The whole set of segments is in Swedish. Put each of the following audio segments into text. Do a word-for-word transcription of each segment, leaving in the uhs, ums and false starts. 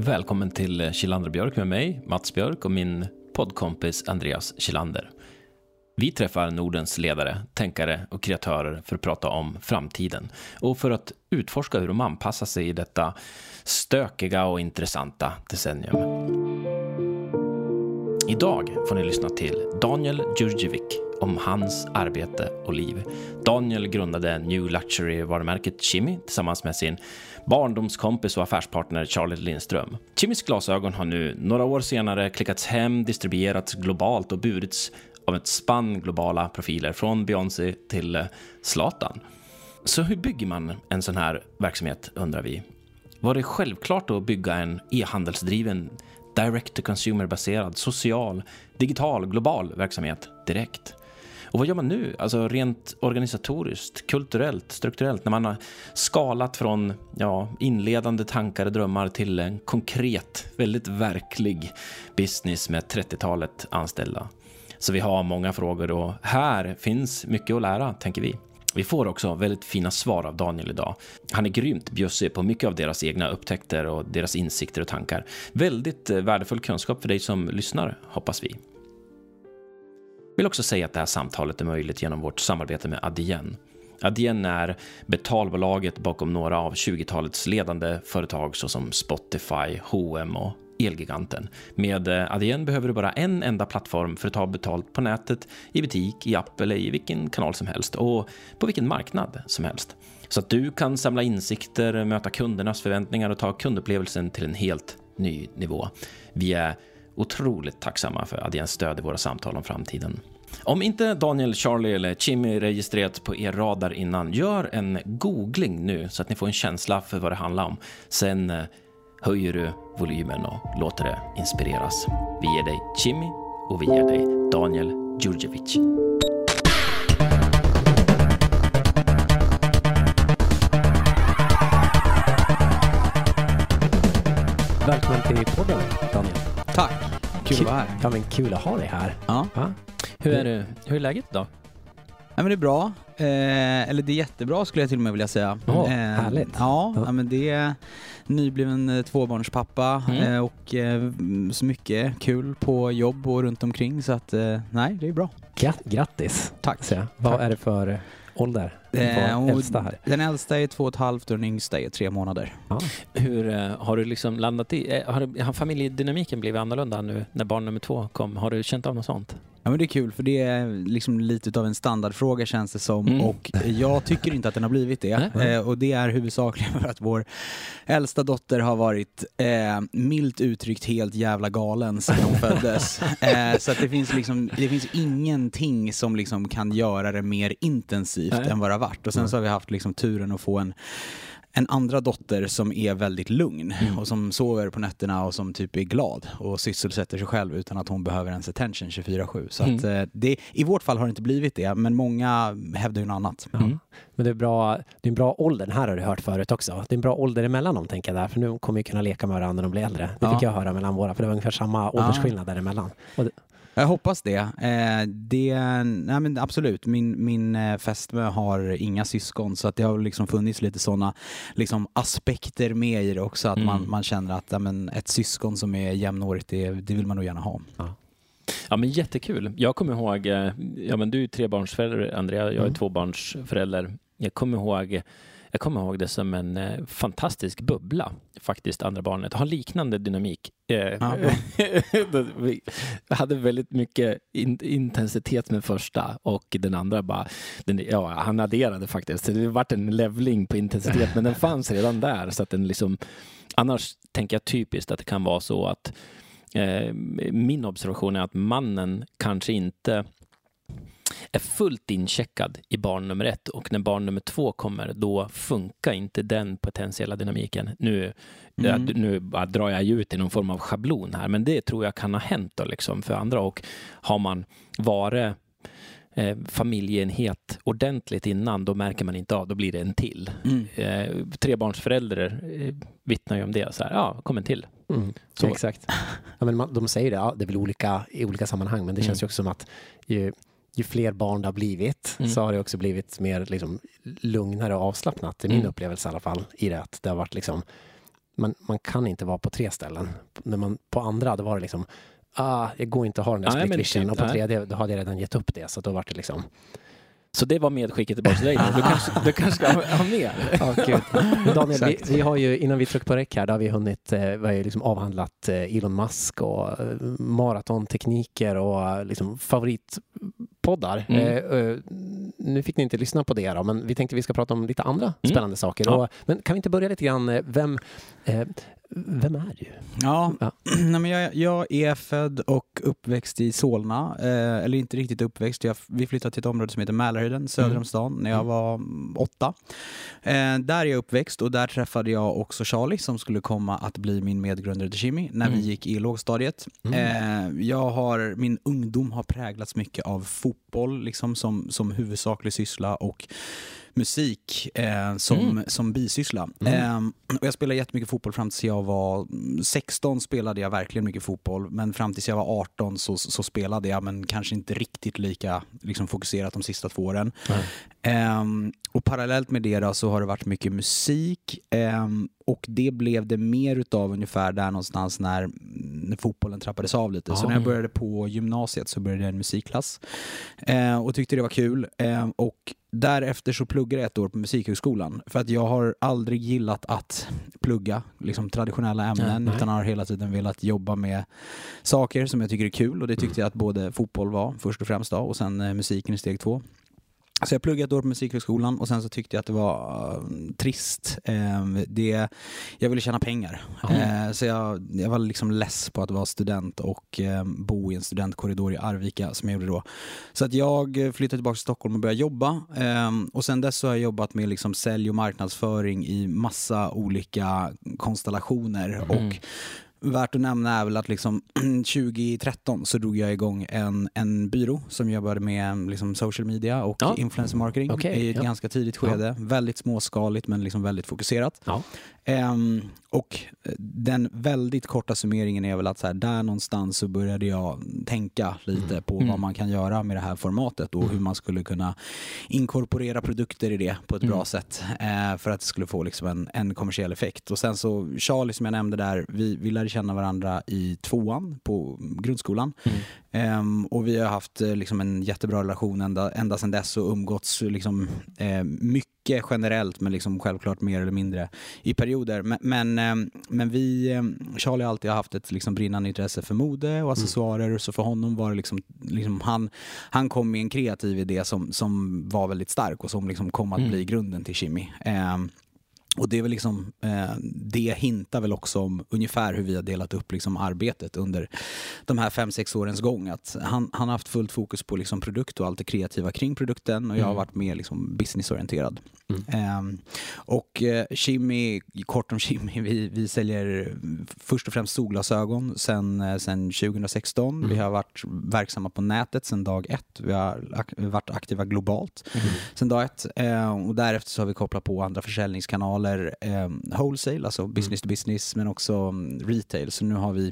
Välkommen till Kjellander Björk med mig, Mats Björk, och min poddkompis Andreas Kjellander. Vi träffar Nordens ledare, tänkare och kreatörer för att prata om framtiden och för att utforska hur de anpassar sig i detta stökiga och intressanta decennium. Idag får ni lyssna till Daniel Djurdjevic om hans arbete och liv. Daniel grundade New Luxury-varumärket Chimmy tillsammans med sin barndomskompis och affärspartner Charlie Lindström. Chimmys glasögon har nu några år senare klickats hem, distribuerats globalt och burits av ett spann globala profiler från Beyoncé till Zlatan. Så hur bygger man en sån här verksamhet, undrar vi? Var det självklart att bygga en e-handelsdriven, direct-to-consumer-baserad, social, digital, global verksamhet direkt? Och vad gör man nu? Alltså rent organisatoriskt, kulturellt, strukturellt, när man har skalat från ja, inledande tankar och drömmar till en konkret, väldigt verklig business med trettiotalet anställda. Så vi har många frågor och här finns mycket att lära, tänker vi. Vi får också väldigt fina svar av Daniel idag. Han är grymt bjussig på mycket av deras egna upptäckter och deras insikter och tankar. Väldigt värdefull kunskap för dig som lyssnar, hoppas vi. Jag vill också säga att det här samtalet är möjligt genom vårt samarbete med Adyen. Adyen är betalbolaget bakom några av tjugotalets ledande företag såsom Spotify, H och M och Elgiganten. Med Adyen behöver du bara en enda plattform för att ta betalt på nätet, i butik, i app eller i vilken kanal som helst och på vilken marknad som helst. Så att du kan samla insikter, möta kundernas förväntningar och ta kundupplevelsen till en helt ny nivå. Vi är otroligt tacksamma för Adyens stöd i våra samtal om framtiden. Om inte Daniel, Charlie eller Chimmy registrerat på er radar innan, gör en googling nu så att ni får en känsla för vad det handlar om. Sen höjer du volymen och låter det inspireras. Vi ger dig Chimmy och vi ger dig Daniel Djurdjevic. Välkommen till podden, Daniel. Tack. Kul att vara här. Ja, men kul att ha dig här. Ja. Ja. Hur är det? Hur är läget då? Ja, men det är bra. Eh, eller det är jättebra skulle jag till och med vilja säga. Åh, eh, härligt. Ja, Ja. ja, men det är nybliven tvåbarnspappa Mm. eh, och eh, så mycket kul på jobb och runt omkring så att eh, nej, det är bra. Gra- grattis. Tack. Så, vad Tack. är det för ålder? Eh, Vad och äldsta här? Den äldsta är två och ett halvt och den yngsta är tre månader. Ja. Hur eh, har du liksom landat i? Eh, har, har familjedynamiken blivit annorlunda nu när barn nummer två kom? Har du känt av något sånt? Ja, men det är kul för det är liksom lite av en standardfråga känns det som Mm. och jag tycker inte att den har blivit det Nej. eh, och det är huvudsakligen för att vår äldsta dotter har varit eh, milt uttryckt helt jävla galen sedan hon föddes. Eh, så att det finns liksom det finns ingenting som liksom kan göra det mer intensivt Nej. än vad det har varit och sen så har vi haft liksom turen att få en En andra dotter som är väldigt lugn Mm. och som sover på nätterna och som typ är glad och sysselsätter sig själv utan att hon behöver ens attention tjugofyra sju. Så Mm. att eh, det, i vårt fall har det inte blivit det, men många hävdar ju något annat. Ja. Mm. Men det är bra, det är en bra ålder, den här har du hört förut också. Det är en bra ålder emellan dem, tänker jag där, för nu kommer vi kunna leka med varandra när de blir äldre. Det Ja. fick jag höra mellan våra, för det var ungefär samma åldersskillnad däremellan. Och det, Jag hoppas det. Eh, det nej men absolut. Min, min eh, fästmö har inga syskon så att det har liksom funnits lite sådana liksom, aspekter med i det också. Att Mm. man, man känner att ja, men, ett syskon som är jämnårigt, det, det vill man nog gärna ha. ja. Ja, men jättekul. Jag kommer ihåg, eh, ja men du är trebarnsförälder, Andrea, jag är Mm. tvåbarnsförälder. Jag kommer ihåg, jag kommer ihåg det som en eh, fantastisk bubbla, faktiskt, andra barnet. Har liknande dynamik. Eh, Ja. Vi hade väldigt mycket in, intensitet med första och den andra bara, den, ja, han adderade faktiskt. Det var en levling på intensitet, men den fanns redan där. Så att den liksom, annars tänker jag typiskt att det kan vara så att eh, min observation är att mannen kanske inte är fullt incheckad i barn nummer ett och när barn nummer två kommer då funkar inte den potentiella dynamiken. Nu, Mm. jag, nu bara drar jag ut i någon form av schablon här, men det tror jag kan ha hänt då liksom för andra, och har man varit eh, familjeenhet ordentligt innan, då märker man inte av, då blir det en till. Mm. Eh, trebarnsföräldrar eh, vittnar ju om det, så här, ja, kom en till. Mm. Så. Exakt. Ja, men man, de säger det, ja, det är väl olika i olika sammanhang, men det känns Mm. ju också som att ju, ju fler barn det har blivit Mm. så har det också blivit mer liksom, lugnare och avslappnat, i min Mm. upplevelse i alla fall, i det att det har varit liksom man, man kan inte vara på tre ställen. När man, på andra, då var det liksom, ah, jag går inte att ha den där Nej, split vision. Och på nej. tredje, då hade jag redan gett upp det. Så då var det liksom... Så det var medskicket tillbaka till dig. Du kanske, du kanske ska ha, ha med. Ja, gud. Daniel, vi, vi har ju, innan vi trycker på räck här, då har vi hunnit, eh, vi har ju liksom avhandlat eh, Elon Musk och eh, maratontekniker och eh, liksom favoritpoddar. Mm. Eh, eh, nu fick ni inte lyssna på det då, men vi tänkte vi ska prata om lite andra Mm. spännande saker. Ja. Och, men kan vi inte börja lite grann, eh, vem, eh, vem är du? Ja, Ja. Nej, men jag, jag är född och uppväxt i Solna. Eh, eller inte riktigt uppväxt. Jag, vi flyttade till ett område som heter Mälarhöjden, söder Mm. om stan, när jag var mm, åtta. Eh, där är jag uppväxt och där träffade jag också Charlie som skulle komma att bli min medgrundare till Jimmy när Mm. vi gick i lågstadiet. Mm. Eh, jag har, min ungdom har präglats mycket av fotboll liksom, som, som huvudsaklig syssla och musik eh, som, Mm. som bisyssla. Mm. Eh, och jag spelade jättemycket fotboll fram tills jag var sexton spelade jag verkligen mycket fotboll, men fram tills jag var arton så, så spelade jag, men kanske inte riktigt lika liksom, fokuserat de sista två åren. Eh, och parallellt med det då, så har det varit mycket musik eh, och det blev det mer utav ungefär där någonstans när, när fotbollen trappades av lite. Ah. Så när jag började på gymnasiet så började jag en musikklass eh, och tyckte det var kul eh, och därefter så pluggade jag ett år på Musikhögskolan för att jag har aldrig gillat att plugga liksom traditionella ämnen, Nej. utan har hela tiden velat jobba med saker som jag tycker är kul, och det tyckte jag att både fotboll var först och främst då, och sen eh, musiken i steg två. Så jag pluggade ett år på Musikhögskolan och sen så tyckte jag att det var uh, trist. Eh, det, jag ville tjäna pengar. Eh, så jag, jag var liksom less på att vara student och eh, bo i en studentkorridor i Arvika som jag gjorde då. Så att jag flyttade tillbaka till Stockholm och började jobba. Eh, och sen dess så har jag jobbat med liksom sälj och marknadsföring i massa olika konstellationer. Mm. Och värt att nämna är väl att liksom tjugo tretton så drog jag igång en, en byrå som jobbade med liksom social media och Ja. influencer marketing Okej, i ett ja. ganska tidigt skede. Väldigt småskaligt men liksom väldigt fokuserat. Ja. Ehm, och den väldigt korta summeringen är väl att så här, där någonstans så började jag tänka lite Mm. på Mm. vad man kan göra med det här formatet och Mm. hur man skulle kunna inkorporera produkter i det på ett Mm. bra sätt eh, för att det skulle få liksom en, en kommersiell effekt. Och sen så Charlie som jag nämnde där, vi, vi lärde känna varandra i tvåan på grundskolan. Mm. Ehm, och vi har haft eh, liksom en jättebra relation ända, ända sedan dess och umgåtts liksom, eh, mycket generellt, men liksom självklart mer eller mindre i perioder. Men, men, eh, men vi, eh, Charlie har alltid haft ett liksom brinnande intresse för mode och accessoarer, mm. så för honom var det liksom, liksom han, han kom med en kreativ idé som, som var väldigt stark och som liksom kom att Mm. bli grunden till Jimmy. Eh, Och det är väl liksom, eh, det hintar väl också om ungefär hur vi har delat upp liksom arbetet under de här fem, sex årens gång. Att han, han har haft fullt fokus på liksom produkt och allt det kreativa kring produkten, och jag har Mm. varit mer liksom businessorienterad. Mm. Eh, och eh, Jimmy, kort om Jimmy, vi, vi säljer först och främst solglasögon sen, eh, sen tjugo sexton. Mm. Vi har varit verksamma på nätet sen dag ett. Vi har ak- varit aktiva globalt Mm. sen dag ett. Eh, och därefter så har vi kopplat på andra försäljningskanaler, Eh, wholesale, alltså business to business, men också um, retail. Så nu har vi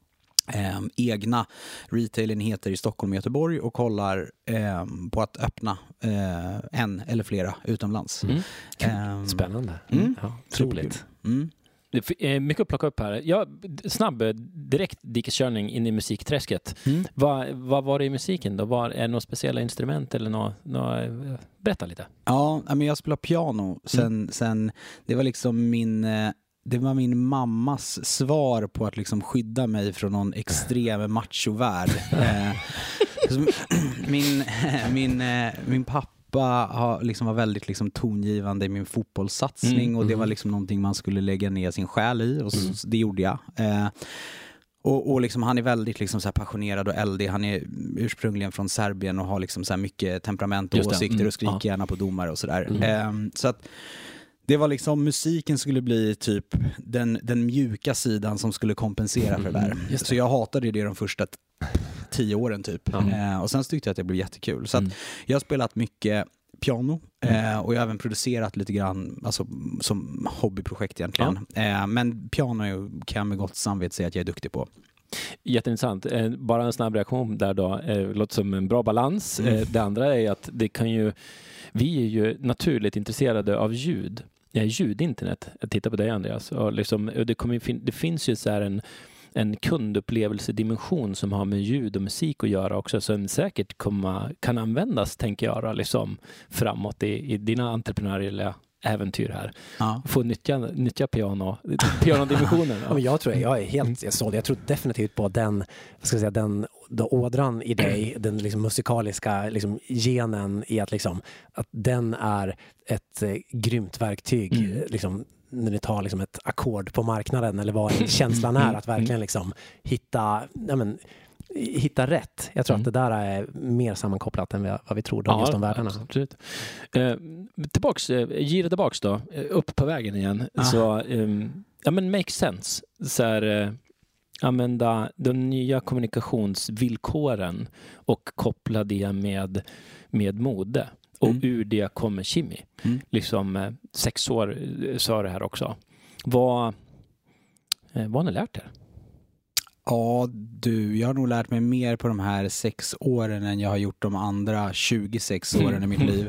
eh, egna retailenheter i Stockholm och Göteborg och kollar eh, på att öppna eh, en eller flera utomlands. Mm. Eh, Spännande. Mm. Ja, Superkul. roligt. Mm. Det är mycket att plocka upp här. Ja, snabb direkt dikeskörning in i musikträsket. Mm. Vad, vad var det i musiken då? Var, är det några speciella instrument eller något? något berätta lite. Ja, men jag spelar piano sen, Mm. sen det var liksom min eh, det var min mammas svar på att liksom skydda mig från någon extrem machovärld. eh, så min, min, eh, min pappa har liksom var väldigt liksom tongivande i min fotbollssatsning, Mm, och det mm. var liksom någonting man skulle lägga ner sin själ i, och så, Mm. det gjorde jag. Eh, Och, och liksom, han är väldigt liksom så här passionerad och eldig. Han är ursprungligen från Serbien och har liksom så här mycket temperament och Just det. åsikter Mm. och skriker Ja. gärna på domare och sådär. Mm. Ehm, så att det var liksom, musiken skulle bli typ den, den mjuka sidan som skulle kompensera för det där. Mm, just det. Så jag hatade det de första t- tio åren typ. Ja. Ehm, och sen så tyckte jag att det blev jättekul. Så att Mm. jag har spelat mycket piano eh, och jag har även producerat lite grann, alltså som hobbyprojekt egentligen. Eh, men piano kan jag med gott samvete säga att jag är duktig på. Jätteintressant. Eh, Bara en snabb reaktion där då. Eh, låter som en bra balans. Mm. Eh, Det andra är att det kan ju, vi är ju naturligt intresserade av ljud. ljudinternet. Jag tittar på dig, Andreas. Och liksom, det, kommer fin- det finns ju så här en, en kundupplevelsedimension som har med ljud och musik att göra också, som säkert komma, kan användas, tänker jag, då, liksom, framåt i, i dina entreprenöriella äventyr här. Ja. Få nyttja, nyttja piano, pianodimensionen. Ja, men jag tror jag är helt jag såld. Jag tror definitivt på den, vad ska jag säga, den då ådran i dig, den liksom musikaliska liksom genen i att liksom att den är ett eh, grymt verktyg mm. liksom när ni tar liksom ett ackord på marknaden, eller vad känslan är att verkligen liksom hitta, ja, men, hitta rätt. Jag tror mm. att det där är mer sammankopplat än vad vi tror då, ja, just de värdena. Absolut. Eh, tillbaks, eh, gira tillbaks då, upp på vägen igen. Ah. Så, eh, ja men make sense. Så här, eh, använda de nya kommunikationsvillkoren och koppla det med, med mode. Och mm. ur det kommer Shimmy. Mm. Liksom eh, sex år sa det här också. Vad, eh, vad har ni lärt er? Ja, du, jag har nog lärt mig mer på de här sex åren än jag har gjort de andra tjugosex åren mm. i mitt liv.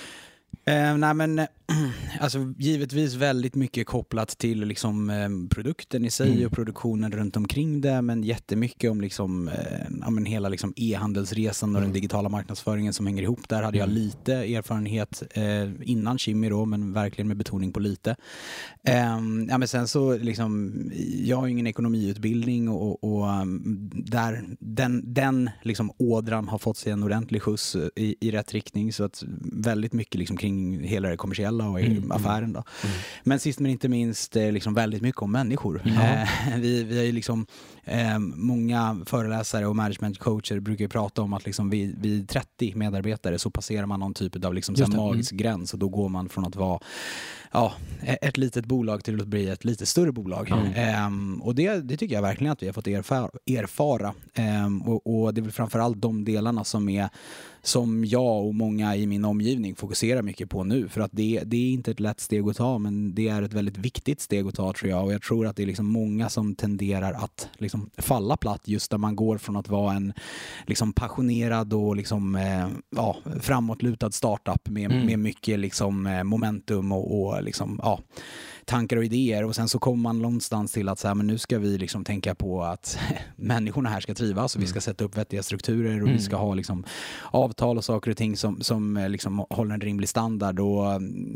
Eh, nej men, alltså givetvis väldigt mycket kopplat till liksom, eh, produkten i sig mm. och produktionen runt omkring det, men jättemycket om liksom, eh, ja, men hela liksom, e-handelsresan och mm. den digitala marknadsföringen som hänger ihop. Där hade jag lite erfarenhet eh, innan Shimmy då, men verkligen med betoning på lite. Eh, ja, men sen så liksom, jag har ingen ekonomiutbildning och, och um, där, den, den liksom, ådran har fått sig en ordentlig skjuts i, i rätt riktning, så att väldigt mycket liksom, kring hela det kommersiella och mm. affären då. Mm. Men sist men inte minst liksom väldigt mycket om människor. Mm. Eh, vi, vi har ju liksom eh, många föreläsare och managementcoacher brukar ju prata om att liksom vid, vid trettio medarbetare så passerar man någon typ av liksom så magisk mm. gräns, och då går man från att vara ja, ett litet bolag till att bli ett lite större bolag. Mm. Eh, och det, det tycker jag verkligen att vi har fått erfara. erfara. Eh, och, och det är väl framförallt de delarna som är som jag och många i min omgivning fokuserar mycket på nu, för att det, det är inte ett lätt steg att ta, men det är ett väldigt viktigt steg att ta, tror jag, och jag tror att det är liksom många som tenderar att liksom falla platt just där man går från att vara en liksom passionerad och liksom, eh, ja, framåtlutad startup med, mm. med mycket liksom, momentum och, och liksom, ja, tankar och idéer, och sen så kommer man någonstans till att så här, men nu ska vi liksom tänka på att människorna här ska trivas och mm. vi ska sätta upp vettiga strukturer och mm. vi ska ha liksom avtal och saker och ting som, som liksom håller en rimlig standard, och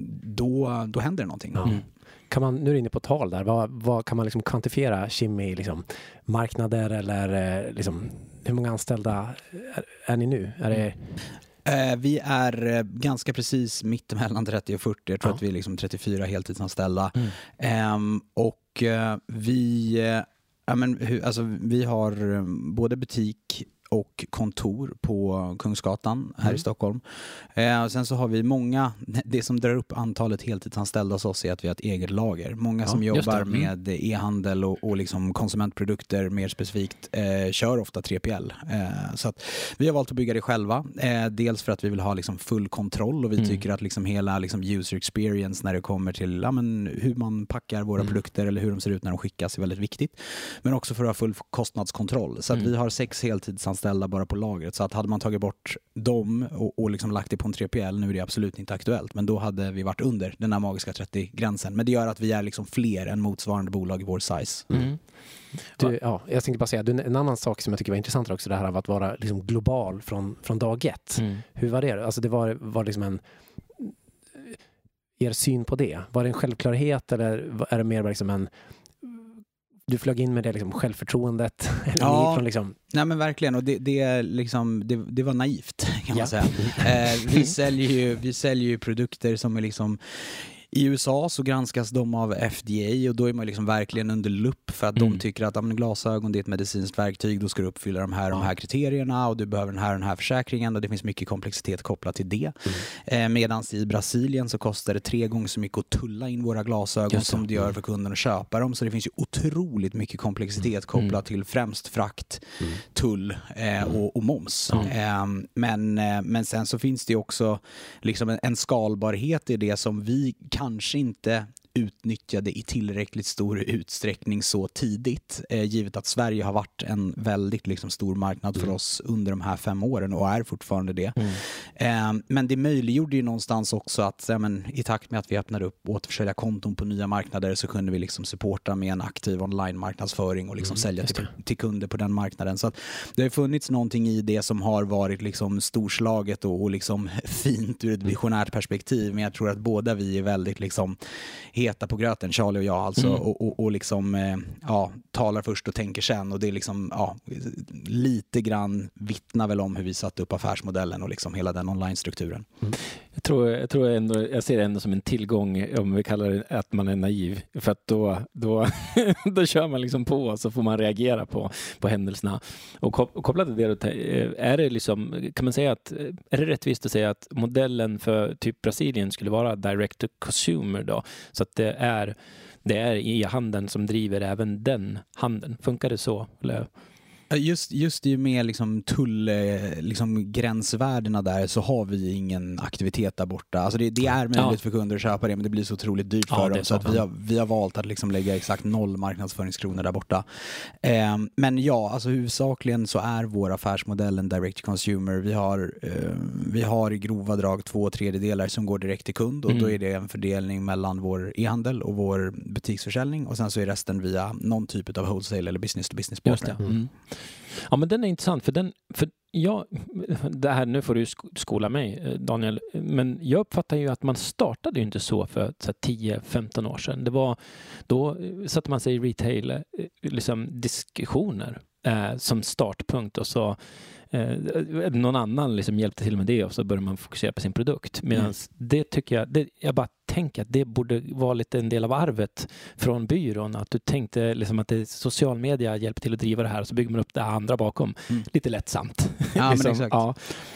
då, då händer det någonting. Mm. Kan man, nu är inne på tal där, vad, vad kan man liksom kvantifiera Shimmy, liksom marknader eller liksom, hur många anställda är, är ni nu? Är det... Vi är ganska precis mitt mellan trettio och fyrtio. Jag tror ja. att vi är liksom trettiofyra heltidsanställda. Mm. Um, och uh, vi, uh, ja, men, alltså, vi har både butik och kontor på Kungsgatan här mm. i Stockholm. Eh, och sen så har vi många, det som drar upp antalet heltidsanställda hos oss är att vi har ett eget lager. Många ja, som jobbar mm. med e-handel och, och liksom konsumentprodukter mer specifikt eh, kör ofta tre P L. Eh, så att vi har valt att bygga det själva. Eh, dels för att vi vill ha liksom full kontroll, och vi mm. tycker att liksom hela liksom user experience när det kommer till ja, men hur man packar våra mm. produkter eller hur de ser ut när de skickas är väldigt viktigt. Men också för att ha full kostnadskontroll. Så att mm. vi har sex heltidsanställda ställa bara på lagret, så att hade man tagit bort dem och, och liksom lagt det på en tre P L, nu är det absolut inte aktuellt, men då hade vi varit under den här magiska trettio-gränsen, men det gör att vi är liksom fler än motsvarande bolag i vår size. Mm. Du, ja, jag tänkte bara säga, du, en annan sak som jag tycker var intressant också, det här av att vara liksom global från, från dag ett. Mm. Hur var det? Alltså det var, var liksom en er syn på det? Var det en självklarhet, eller är det mer liksom en du flög in med det liksom självförtroendet eller ja, från liksom... nej men verkligen, och det, det, liksom, det, det var naivt kan man ja. säga. Eh, vi, säljer ju, vi säljer ju produkter som är liksom i U S A så granskas de av F D A, och då är man liksom verkligen under lupp för att mm. de tycker att ja, men glasögon det är ett medicinskt verktyg, då ska du uppfylla de här, ja. de här kriterierna, och du behöver den här den här försäkringen, och det finns mycket komplexitet kopplat till det. Mm. Eh, Medan i Brasilien så kostar det tre gånger så mycket att tulla in våra glasögon som det gör för kunden att köpa dem, så det finns ju otroligt mycket komplexitet kopplat mm. till främst frakt, mm. tull eh, och, och moms. Mm. Eh, men, eh, men sen så finns det ju också liksom en, en skalbarhet i det som vi kanske inte utnyttjade i tillräckligt stor utsträckning så tidigt, eh, givet att Sverige har varit en väldigt liksom, stor marknad för mm. oss under de här fem åren och är fortfarande det. Mm. Eh, men det möjliggjorde ju någonstans också att ja, men, i takt med att vi öppnade upp återförsälja konton på nya marknader så kunde vi liksom supporta med en aktiv online-marknadsföring och liksom mm, sälja till, till kunder på den marknaden. Så att det har funnits någonting i det som har varit liksom storslaget och, och liksom fint ur ett visionärt perspektiv, men jag tror att båda vi är väldigt liksom heta på gröten, Charlie och jag alltså, mm. och, och, och liksom eh, ja, talar först och tänker sen, och det är liksom ja, lite grann vittnar väl om hur vi satte upp affärsmodellen och liksom hela den online-strukturen. Mm. Jag tror, jag tror ändå, jag ser det ändå som en tillgång om vi kallar det att man är naiv, för att då, då, då kör man liksom på och så får man reagera på, på händelserna. Och kopplat till det, är det liksom, kan man säga att, är det rättvist att säga att modellen för typ Brasilien skulle vara direct to consumer då, så att det är, det är e-handeln som driver även den handeln. Funkar det så? Eller? Just, just i med liksom tull, liksom gränsvärdena där så har vi ingen aktivitet där borta. Alltså det, det är möjligt ja. för kunder att köpa det, men det blir så otroligt dyrt för ja, dem. Så att vi, har, vi har valt att liksom lägga exakt noll marknadsföringskronor där borta. Eh, men ja, alltså huvudsakligen så är vår affärsmodell en direct to consumer. Vi har, eh, vi har i grova drag två tredjedelar som går direkt till kund, och mm. då är det en fördelning mellan vår e-handel och vår butiksförsäljning, och sen så är resten via någon typ av wholesale eller business to business partner. Mm. Ja, men den är intressant, för den, för jag, det här, nu får du skola mig, Daniel, men jag uppfattar ju att man startade ju inte så för så tio femton år sedan. Det var, då satte man sig i retail, liksom diskussioner eh, som startpunkt, och så eh, någon annan liksom hjälpte till med det, och så började man fokusera på sin produkt. Medan mm. det tycker jag, det, jag bara tänker att det borde vara lite en del av arvet från byrån, att du tänkte liksom att det, social media hjälper till att driva det här, och så bygger man upp det andra bakom. Mm. Lite lättsamt. Ja, liksom, men exakt. Ja.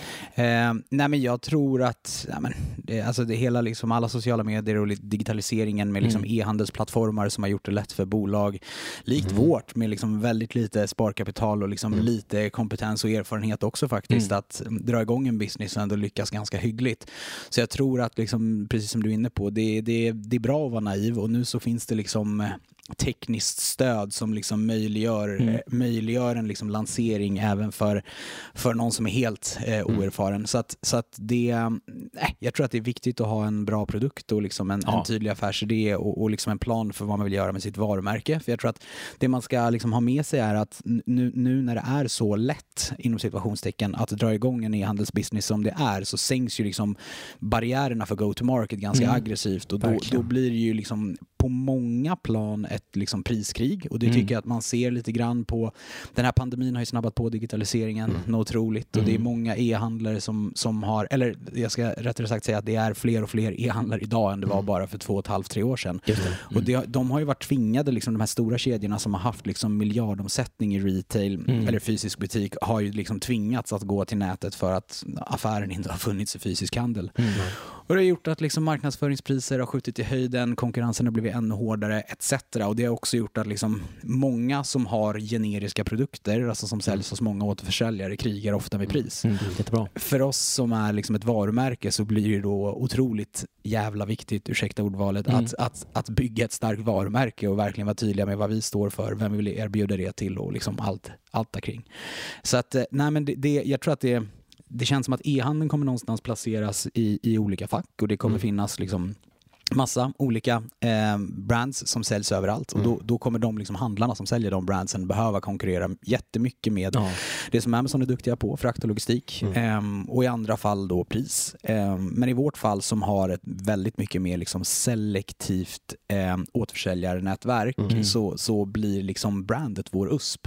Eh, nej men jag tror att ja, men det, alltså det hela liksom alla sociala medier och digitaliseringen med liksom mm. e-handelsplattformar som har gjort det lätt för bolag likt mm. vårt, med liksom väldigt lite sparkapital och liksom mm. lite kompetens och erfarenhet också faktiskt, mm. att dra igång en business och ändå lyckas ganska hyggligt. Så jag tror att liksom, precis som du är inne på, det, det, det är bra att vara naiv, och nu så finns det liksom tekniskt stöd som liksom möjliggör, mm. möjliggör en liksom lansering även för, för någon som är helt eh, oerfaren. Mm. Så att, så att det, eh, jag tror att det är viktigt att ha en bra produkt och liksom en, ja. en tydlig affärsidé och, och liksom en plan för vad man vill göra med sitt varumärke. För jag tror att det man ska liksom ha med sig är att nu, nu när det är så lätt inom situationstecken att dra igång en e-handelsbusiness som det är, så sänks ju liksom barriärerna för go-to-market ganska mm. aggressivt, och då, då blir det ju liksom på många plan ett liksom priskrig, och det mm. tycker jag att man ser lite grann på. Den här pandemin har ju snabbat på digitaliseringen mm. något otroligt, och mm. det är många e-handlare som, som har, eller jag ska rättare sagt säga att det är fler och fler e-handlare idag än det var mm. bara för två och ett halvt, tre år sedan. Mm. Och det, de har ju varit tvingade, liksom, de här stora kedjorna som har haft liksom miljardomsättning i retail mm. eller fysisk butik, har ju liksom tvingats att gå till nätet för att affären inte har funnits i fysisk handel. Mm. Och det har gjort att liksom marknadsföringspriser har skjutit i höjden, konkurrensen har blivit ännu hårdare et cetera. Och det har också gjort att liksom många som har generiska produkter, alltså som säljs hos många återförsäljare, krigar ofta med pris. Mm, jättebra. För oss som är liksom ett varumärke så blir det då otroligt jävla viktigt, ursäkta ordvalet, mm. att, att, att bygga ett starkt varumärke och verkligen vara tydliga med vad vi står för, vem vi vill erbjuda det till och liksom allt, allt där kring. Så att, nej men det, det, jag tror att det Det känns som att e-handeln kommer någonstans placeras i, i olika fack, och det kommer mm. finnas liksom massa olika eh, brands som säljs överallt, mm. och då, då kommer de liksom handlarna som säljer de brandsen behöva konkurrera jättemycket med ja. det som Amazon är duktiga på, frakt och logistik, mm. eh, och i andra fall då pris. Eh, men i vårt fall som har ett väldigt mycket mer liksom selektivt eh, återförsäljarnätverk mm. så, så blir liksom brandet vår U S P.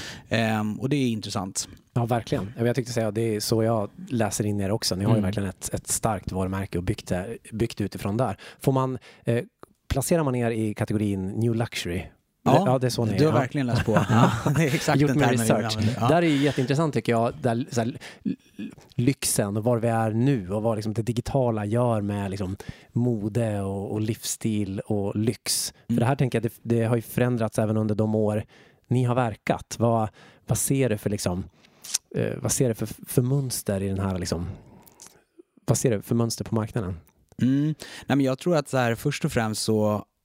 Mm. Eh, och det är intressant. Ja, verkligen. Jag tyckte säga, det är så jag läser in er också. Ni har ju mm. verkligen ett, ett starkt varumärke och byggt, byggt utifrån där. Får man, eh, placerar man er i kategorin New Luxury? Ja, ja, det är så ni, du har ja. verkligen läst på. Ja, det är exakt gjort den med research. Ja. Där är ju jätteintressant tycker jag, där, så här, lyxen och var vi är nu och vad liksom det digitala gör med liksom mode och, och livsstil och lyx. Mm. För det här tänker jag, det, det har ju förändrats även under de år ni har verkat. Vad, vad ser det för liksom eh, vad ser det för, för mönster i den här liksom, vad ser det för mönster på marknaden? Mm. Nej, men jag tror att så här, först och främst så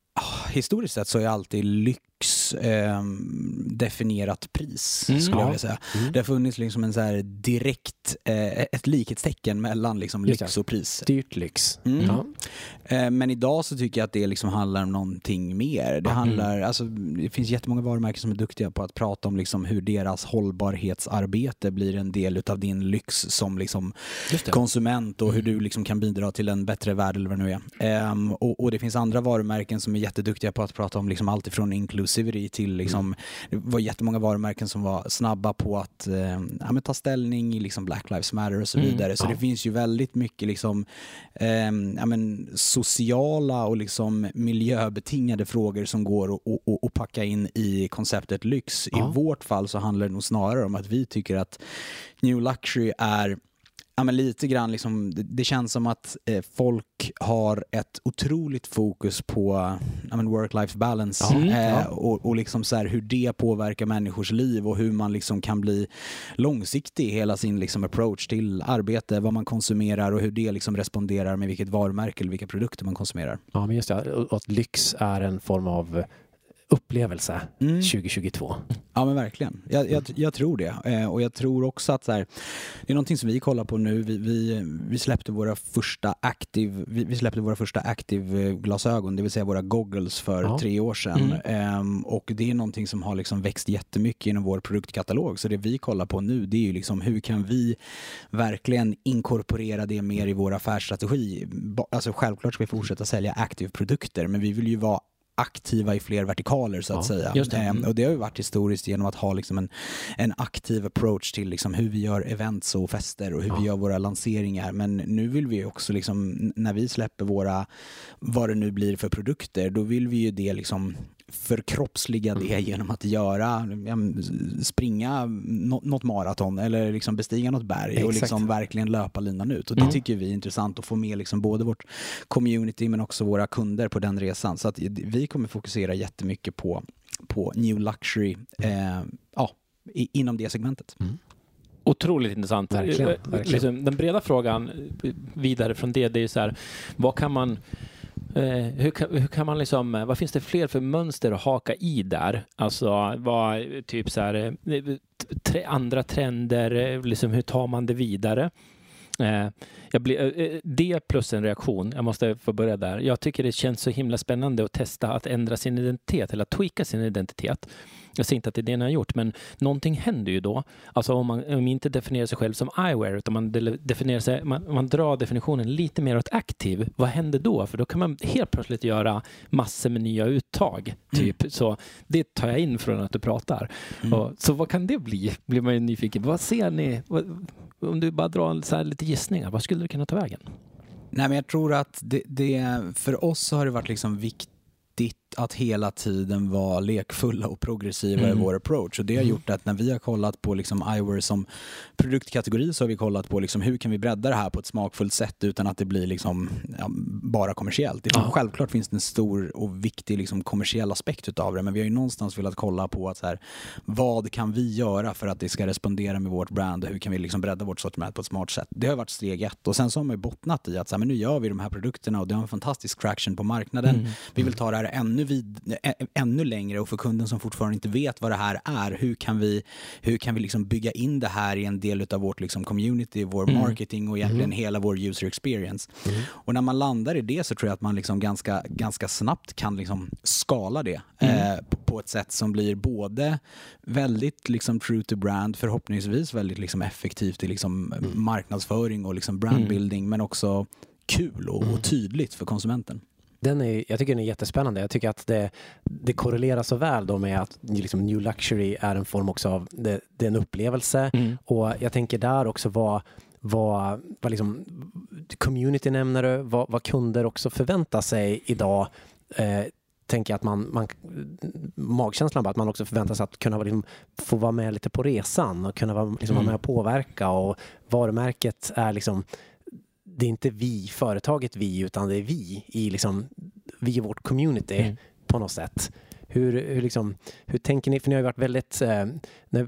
historiskt sett så är alltid lyx eh, definierat pris, Mm, skulle jag ja. vilja säga. Mm. Det har funnits liksom en så här direkt, eh, ett likhetstecken mellan liksom Just lyx det. och pris. Dyrt lyx. Mm. Ja. Eh, Men idag så tycker jag att det liksom handlar om någonting mer. Det, handlar, alltså, det finns jättemånga varumärken som är duktiga på att prata om liksom hur deras hållbarhetsarbete blir en del av din lyx som liksom Just det. konsument och hur du liksom kan bidra till en bättre värld eller vad det nu är. Ehm, och, och det finns andra varumärken som är jätteduktiga på att prata om liksom allt ifrån inclusivity till liksom, det var jättemånga varumärken som var snabba på att eh, ja, men ta ställning i liksom Black Lives Matter och så Mm, vidare. Så ja. det finns ju väldigt mycket liksom, eh, ja, men sociala och liksom miljöbetingade frågor som går att och, och, och packa in i konceptet lyx. Ja. I vårt fall så handlar det nog snarare om att vi tycker att New Luxury är ja, men lite grann liksom, det, det känns som att eh, folk har ett otroligt fokus på ja, men work-life balance Ja, eh, ja. och, och liksom så här, hur det påverkar människors liv och hur man liksom kan bli långsiktig i hela sin liksom approach till arbete, vad man konsumerar och hur det liksom responderar med vilket varumärke eller vilka produkter man konsumerar. Ja, men just det. Och att lyx är en form av upplevelse Mm. tjugo tjugotvå. Ja men verkligen. Jag, jag, jag tror det. Eh, och jag tror också att så här, det är någonting som vi kollar på nu. Vi, vi, vi släppte våra första active vi, vi släppte våra första active glasögon, det vill säga våra goggles för Ja. tre år sedan. Mm. Eh, och det är någonting som har liksom växt jättemycket inom vår produktkatalog. Så det vi kollar på nu, det är ju liksom hur kan vi verkligen inkorporera det mer i vår affärsstrategi. Ba- Alltså självklart ska vi fortsätta sälja active produkter, men vi vill ju vara aktiva i fler vertikaler så att Ja, säga. just det. Ehm, och det har ju varit historiskt genom att ha liksom en, en aktiv approach till liksom hur vi gör events och fester och hur Ja. vi gör våra lanseringar. Men nu vill vi också liksom, n- när vi släpper våra, vad det nu blir för produkter, då vill vi ju det liksom förkroppsliga det genom att göra, ja, springa nå- något maraton eller liksom bestiga något berg och Exakt. liksom verkligen löpa linan ut. Och det Mm. tycker vi är intressant att få med liksom både vårt community men också våra kunder på den resan. Så att vi kommer fokusera jättemycket på, på new luxury eh, ja, i, inom det segmentet. Otroligt intressant. Verkligen, Eh, verkligen. Liksom, den breda frågan eh, vidare från det, det är ju så här, vad kan man eh, hur, kan, hur kan man liksom, eh, vad finns det fler för mönster att haka i där? Alltså, vad, typ så här, eh, tre, andra trender, eh, liksom hur tar man det vidare? Eh, jag blir, eh, det plus en reaktion, jag måste få börja där. Jag tycker det känns så himla spännande att testa att ändra sin identitet eller att tweaka sin identitet. Jag säger inte att det är det ni har gjort, men någonting händer ju då. Alltså om man, om man inte definierar sig själv som eyewear, utan man, de, definierar sig, man, man drar definitionen lite mer åt aktiv. Vad händer då? För då kan man helt plötsligt göra massor med nya uttag. Typ. Mm. Så det tar jag in från att du pratar. Mm. Och, så vad kan det bli? Blir man ju nyfiken. Vad ser ni? Vad, om du bara drar så här lite gissningar, vad skulle det kunna ta vägen? Nej, men jag tror att det, det, för oss har det varit liksom viktigt att hela tiden vara lekfulla och progressiva Mm. i vår approach. Och det har gjort att när vi har kollat på liksom eyewear som produktkategori, så har vi kollat på liksom hur kan vi bredda det här på ett smakfullt sätt utan att det blir liksom, ja, bara kommersiellt. Det, Ja. Självklart finns det en stor och viktig liksom kommersiell aspekt utav det, men vi har ju någonstans velat kolla på att så här, vad kan vi göra för att det ska respondera med vårt brand och hur kan vi liksom bredda vårt sortiment på ett smart sätt. Det har varit steg ett, och sen så har man ju bottnat i att så här, men nu gör vi de här produkterna och det har en fantastisk traction på marknaden. Mm. Vi vill ta det här ännu, vid, ä, ännu längre, och för kunden som fortfarande inte vet vad det här är, hur kan vi, hur kan vi liksom bygga in det här i en del av vårt liksom community, vår Mm. marketing och egentligen hela vår user experience. Mm. Och när man landar i det så tror jag att man liksom ganska, ganska snabbt kan liksom skala det Mm. eh, på, på ett sätt som blir både väldigt liksom true to brand, förhoppningsvis väldigt liksom effektivt i liksom Mm. marknadsföring och liksom brandbuilding, men också kul och, och tydligt för konsumenten. Den är, jag tycker den är jättespännande. Jag tycker att det, det korrelerar så väl då med att liksom New Luxury är en form också av, det, det är en upplevelse. Mm. Och jag tänker där också vad, vad, vad liksom community nämner det, vad, vad kunder också förväntar sig idag. Eh, tänker att man, man magkänslan bara att man också förväntar sig att kunna liksom få vara med lite på resan och kunna vara, liksom, Mm. vara med och påverka, och varumärket är liksom, det är inte vi, företaget vi, utan det är vi i liksom, vi i vårt community Mm. på något sätt. Hur, hur, liksom, hur tänker ni? För ni har ju varit väldigt eh, när,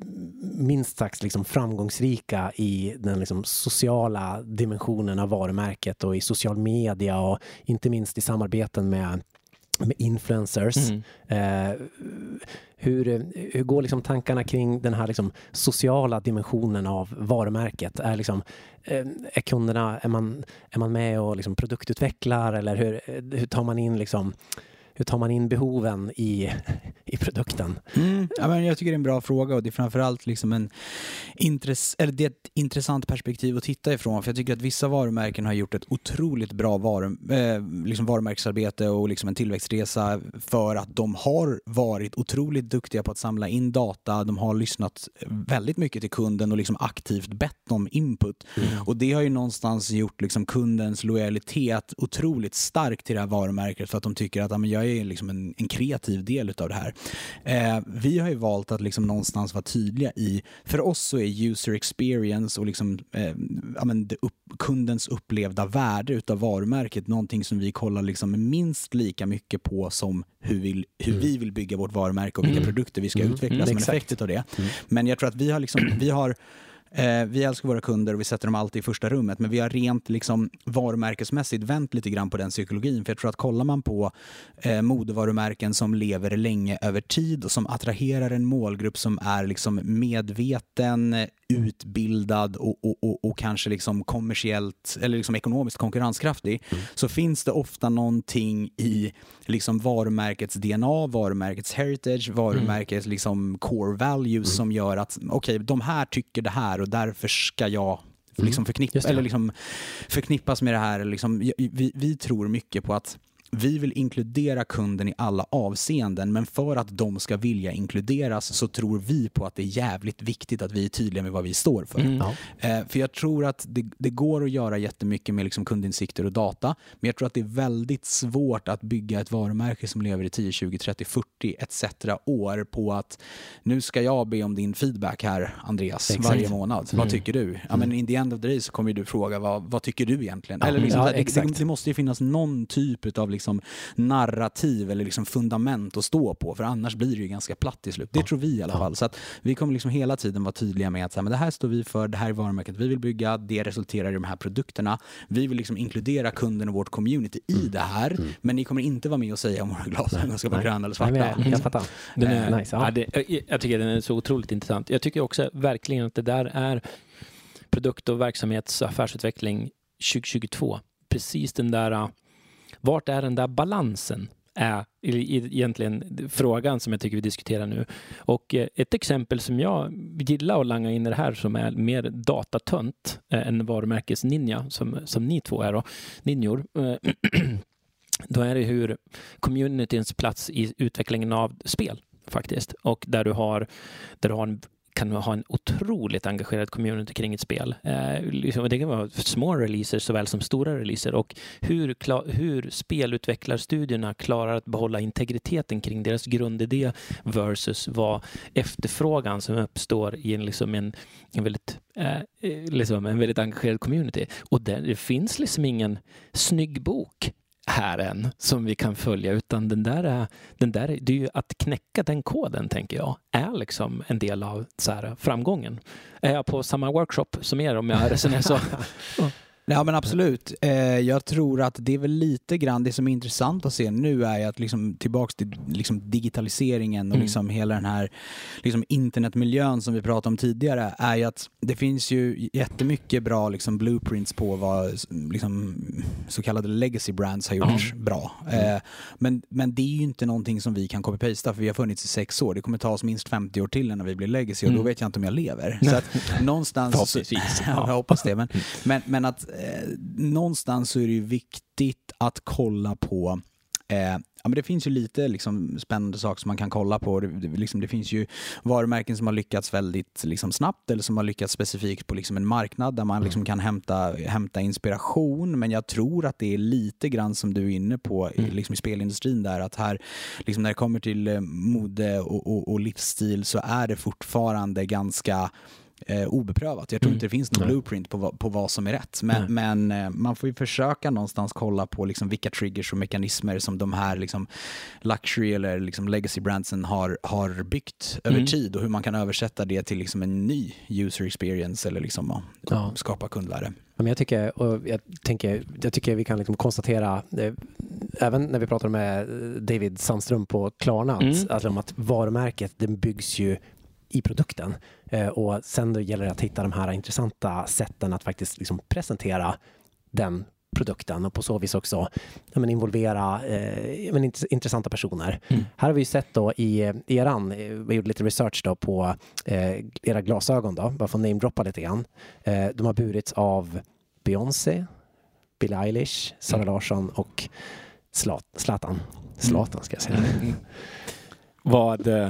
minst sagt liksom framgångsrika i den liksom sociala dimensionen av varumärket och i social media, och inte minst i samarbeten med med influencers. Mm. Eh, hur, hur går liksom tankarna kring den här liksom sociala dimensionen av varumärket? Är, liksom, eh, är kunderna, är man, är man med och liksom produktutvecklar, eller hur, hur tar man in liksom Hur tar man in behoven i, i produkten? Mm, ja, men jag tycker det är en bra fråga, och det är framförallt liksom en intress- eller det är ett intressant perspektiv att titta ifrån. För jag tycker att vissa varumärken har gjort ett otroligt bra varum, eh, liksom varumärkesarbete och liksom en tillväxtresa, för att de har varit otroligt duktiga på att samla in data. De har lyssnat väldigt mycket till kunden och liksom aktivt bett om input. Mm. Och det har ju någonstans gjort liksom kundens lojalitet otroligt stark till det här varumärket, för att de tycker att ja, men jag är liksom en, en kreativ del utav det här. Eh, vi har ju valt att liksom någonstans vara tydliga i, för oss så är user experience och liksom, eh, ja, men det upp, kundens upplevda värde utav varumärket någonting som vi kollar liksom minst lika mycket på som hur, vi, hur mm. vi vill bygga vårt varumärke och vilka mm. produkter vi ska mm. utveckla mm. som en effekt av det. Mm. Men jag tror att vi har liksom, vi har Eh, vi älskar våra kunder och vi sätter dem alltid i första rummet, men vi har rent liksom varumärkesmässigt vänt lite grann på den psykologin, för jag tror att kollar man på eh, modevarumärken som lever länge över tid och som attraherar en målgrupp som är liksom medveten, utbildad och, och, och, och kanske liksom kommersiellt eller liksom ekonomiskt konkurrenskraftig, mm. så finns det ofta någonting i liksom varumärkets D N A, varumärkets heritage, varumärkets mm. liksom core values mm. som gör att okej, okay, de här tycker det här och därför ska jag liksom förknippa, eller liksom förknippas med det här. Liksom, vi, vi tror mycket på att vi vill inkludera kunden i alla avseenden, men för att de ska vilja inkluderas så tror vi på att det är jävligt viktigt att vi är tydliga med vad vi står för. Mm. Ja. Eh, för jag tror att det, det går att göra jättemycket med liksom kundinsikter och data, men jag tror att det är väldigt svårt att bygga ett varumärke som lever i tio, tjugo, trettio, fyrtio et cetera år på att nu ska jag be om din feedback här, Andreas, exakt. Varje månad. Mm. Vad tycker du? Ja, men in the end of the day så kommer du fråga vad, vad tycker du egentligen? Eller liksom, ja, det, det, det måste ju finnas någon typ av liksom narrativ eller liksom fundament att stå på, för annars blir det ju ganska platt i slut. Det ja. tror vi i alla fall. Så att vi kommer liksom hela tiden vara tydliga med att så här, men det här står vi för, det här är varumärket vi vill bygga, det resulterar i de här produkterna. Vi vill liksom inkludera kunden och vårt community i mm. det här, mm. men ni kommer inte vara med och säga om våra glasögon ska vara gröna eller svarta. Nej, nej, jag fattar. Den är, nice, ja. Ja, det, jag, jag tycker den är så otroligt intressant. Jag tycker också verkligen att det där är produkt- och verksamhets- och affärsutveckling tjugo tjugotvå. Precis den där, vart är den där balansen? Är egentligen frågan som jag tycker vi diskuterar nu. Och ett exempel som jag gillar att langa in i det här, som är mer datatönt än varumärkes ninja, som, som ni två är då, ninjor. Då är det hur communityns plats i utvecklingen av spel faktiskt. Och där du har, där du har en kan du ha en otroligt engagerad community kring ett spel. Eh, liksom, det kan vara små releaser såväl som stora releaser, och hur, klar, hur spelutvecklarstudierna klarar att behålla integriteten kring deras grundidé versus vad efterfrågan som uppstår i en, liksom en, en, väldigt, eh, liksom en väldigt engagerad community. Och där, det finns liksom ingen snygg bok här än som vi kan följa, utan den där är, den där, det är ju att knäcka den koden, tänker jag, är liksom en del av så här framgången. Är jag på samma workshop som er, om jag resonerar så? Ja, men absolut. Eh, jag tror att det är väl lite grann det som är intressant att se nu, är att liksom tillbaks till liksom digitaliseringen och mm. liksom hela den här liksom internetmiljön som vi pratade om tidigare, är ju att det finns ju jättemycket bra liksom blueprints på vad liksom så kallade legacy brands har gjort mm. bra. Eh, men, men det är ju inte någonting som vi kan copy-pasta, för vi har funnits i sex år. Det kommer ta oss minst femtio år till när vi blir legacy, och då vet jag inte om jag lever. Så att någonstans... Så, ja, jag hoppas det. Men, men, men att Eh, någonstans så är det ju viktigt att kolla på eh, ja, men det finns ju lite liksom spännande saker som man kan kolla på. Det, det, liksom, det finns ju varumärken som har lyckats väldigt liksom snabbt, eller som har lyckats specifikt på liksom en marknad där man liksom kan hämta, hämta inspiration. Men jag tror att det är lite grann som du är inne på i, liksom i spelindustrin där, att här liksom när det kommer till eh, mode och, och, och livsstil så är det fortfarande ganska eh, obeprövat. Jag tror Mm. inte det finns någon Nej. blueprint på, va- på vad som är rätt. Men, men eh, man får ju försöka någonstans kolla på liksom vilka triggers och mekanismer som de här liksom luxury eller liksom legacy brandsen har, har byggt över Mm. tid och hur man kan översätta det till liksom en ny user experience eller liksom, ja, Ja. skapa kundvärde. Ja, men jag, tycker, och jag, tänker, jag tycker vi kan liksom konstatera, eh, även när vi pratar med David Sandström på Klarna, att, Mm. att, att varumärket det byggs ju i produkten. Eh, och sen då gäller det att hitta de här intressanta sätten att faktiskt liksom presentera den produkten och på så vis också ja, men involvera eh, men int- intressanta personer. Mm. Här har vi sett då i, i eran, eh, vi gjorde lite research då på eh, era glasögon då, bara för att namedroppa lite grann. Eh, de har burits av Beyoncé, Billie Eilish, Sara Mm. Larsson och Slat, Zlatan. Zlatan ska jag säga. Mm. Vad... eh,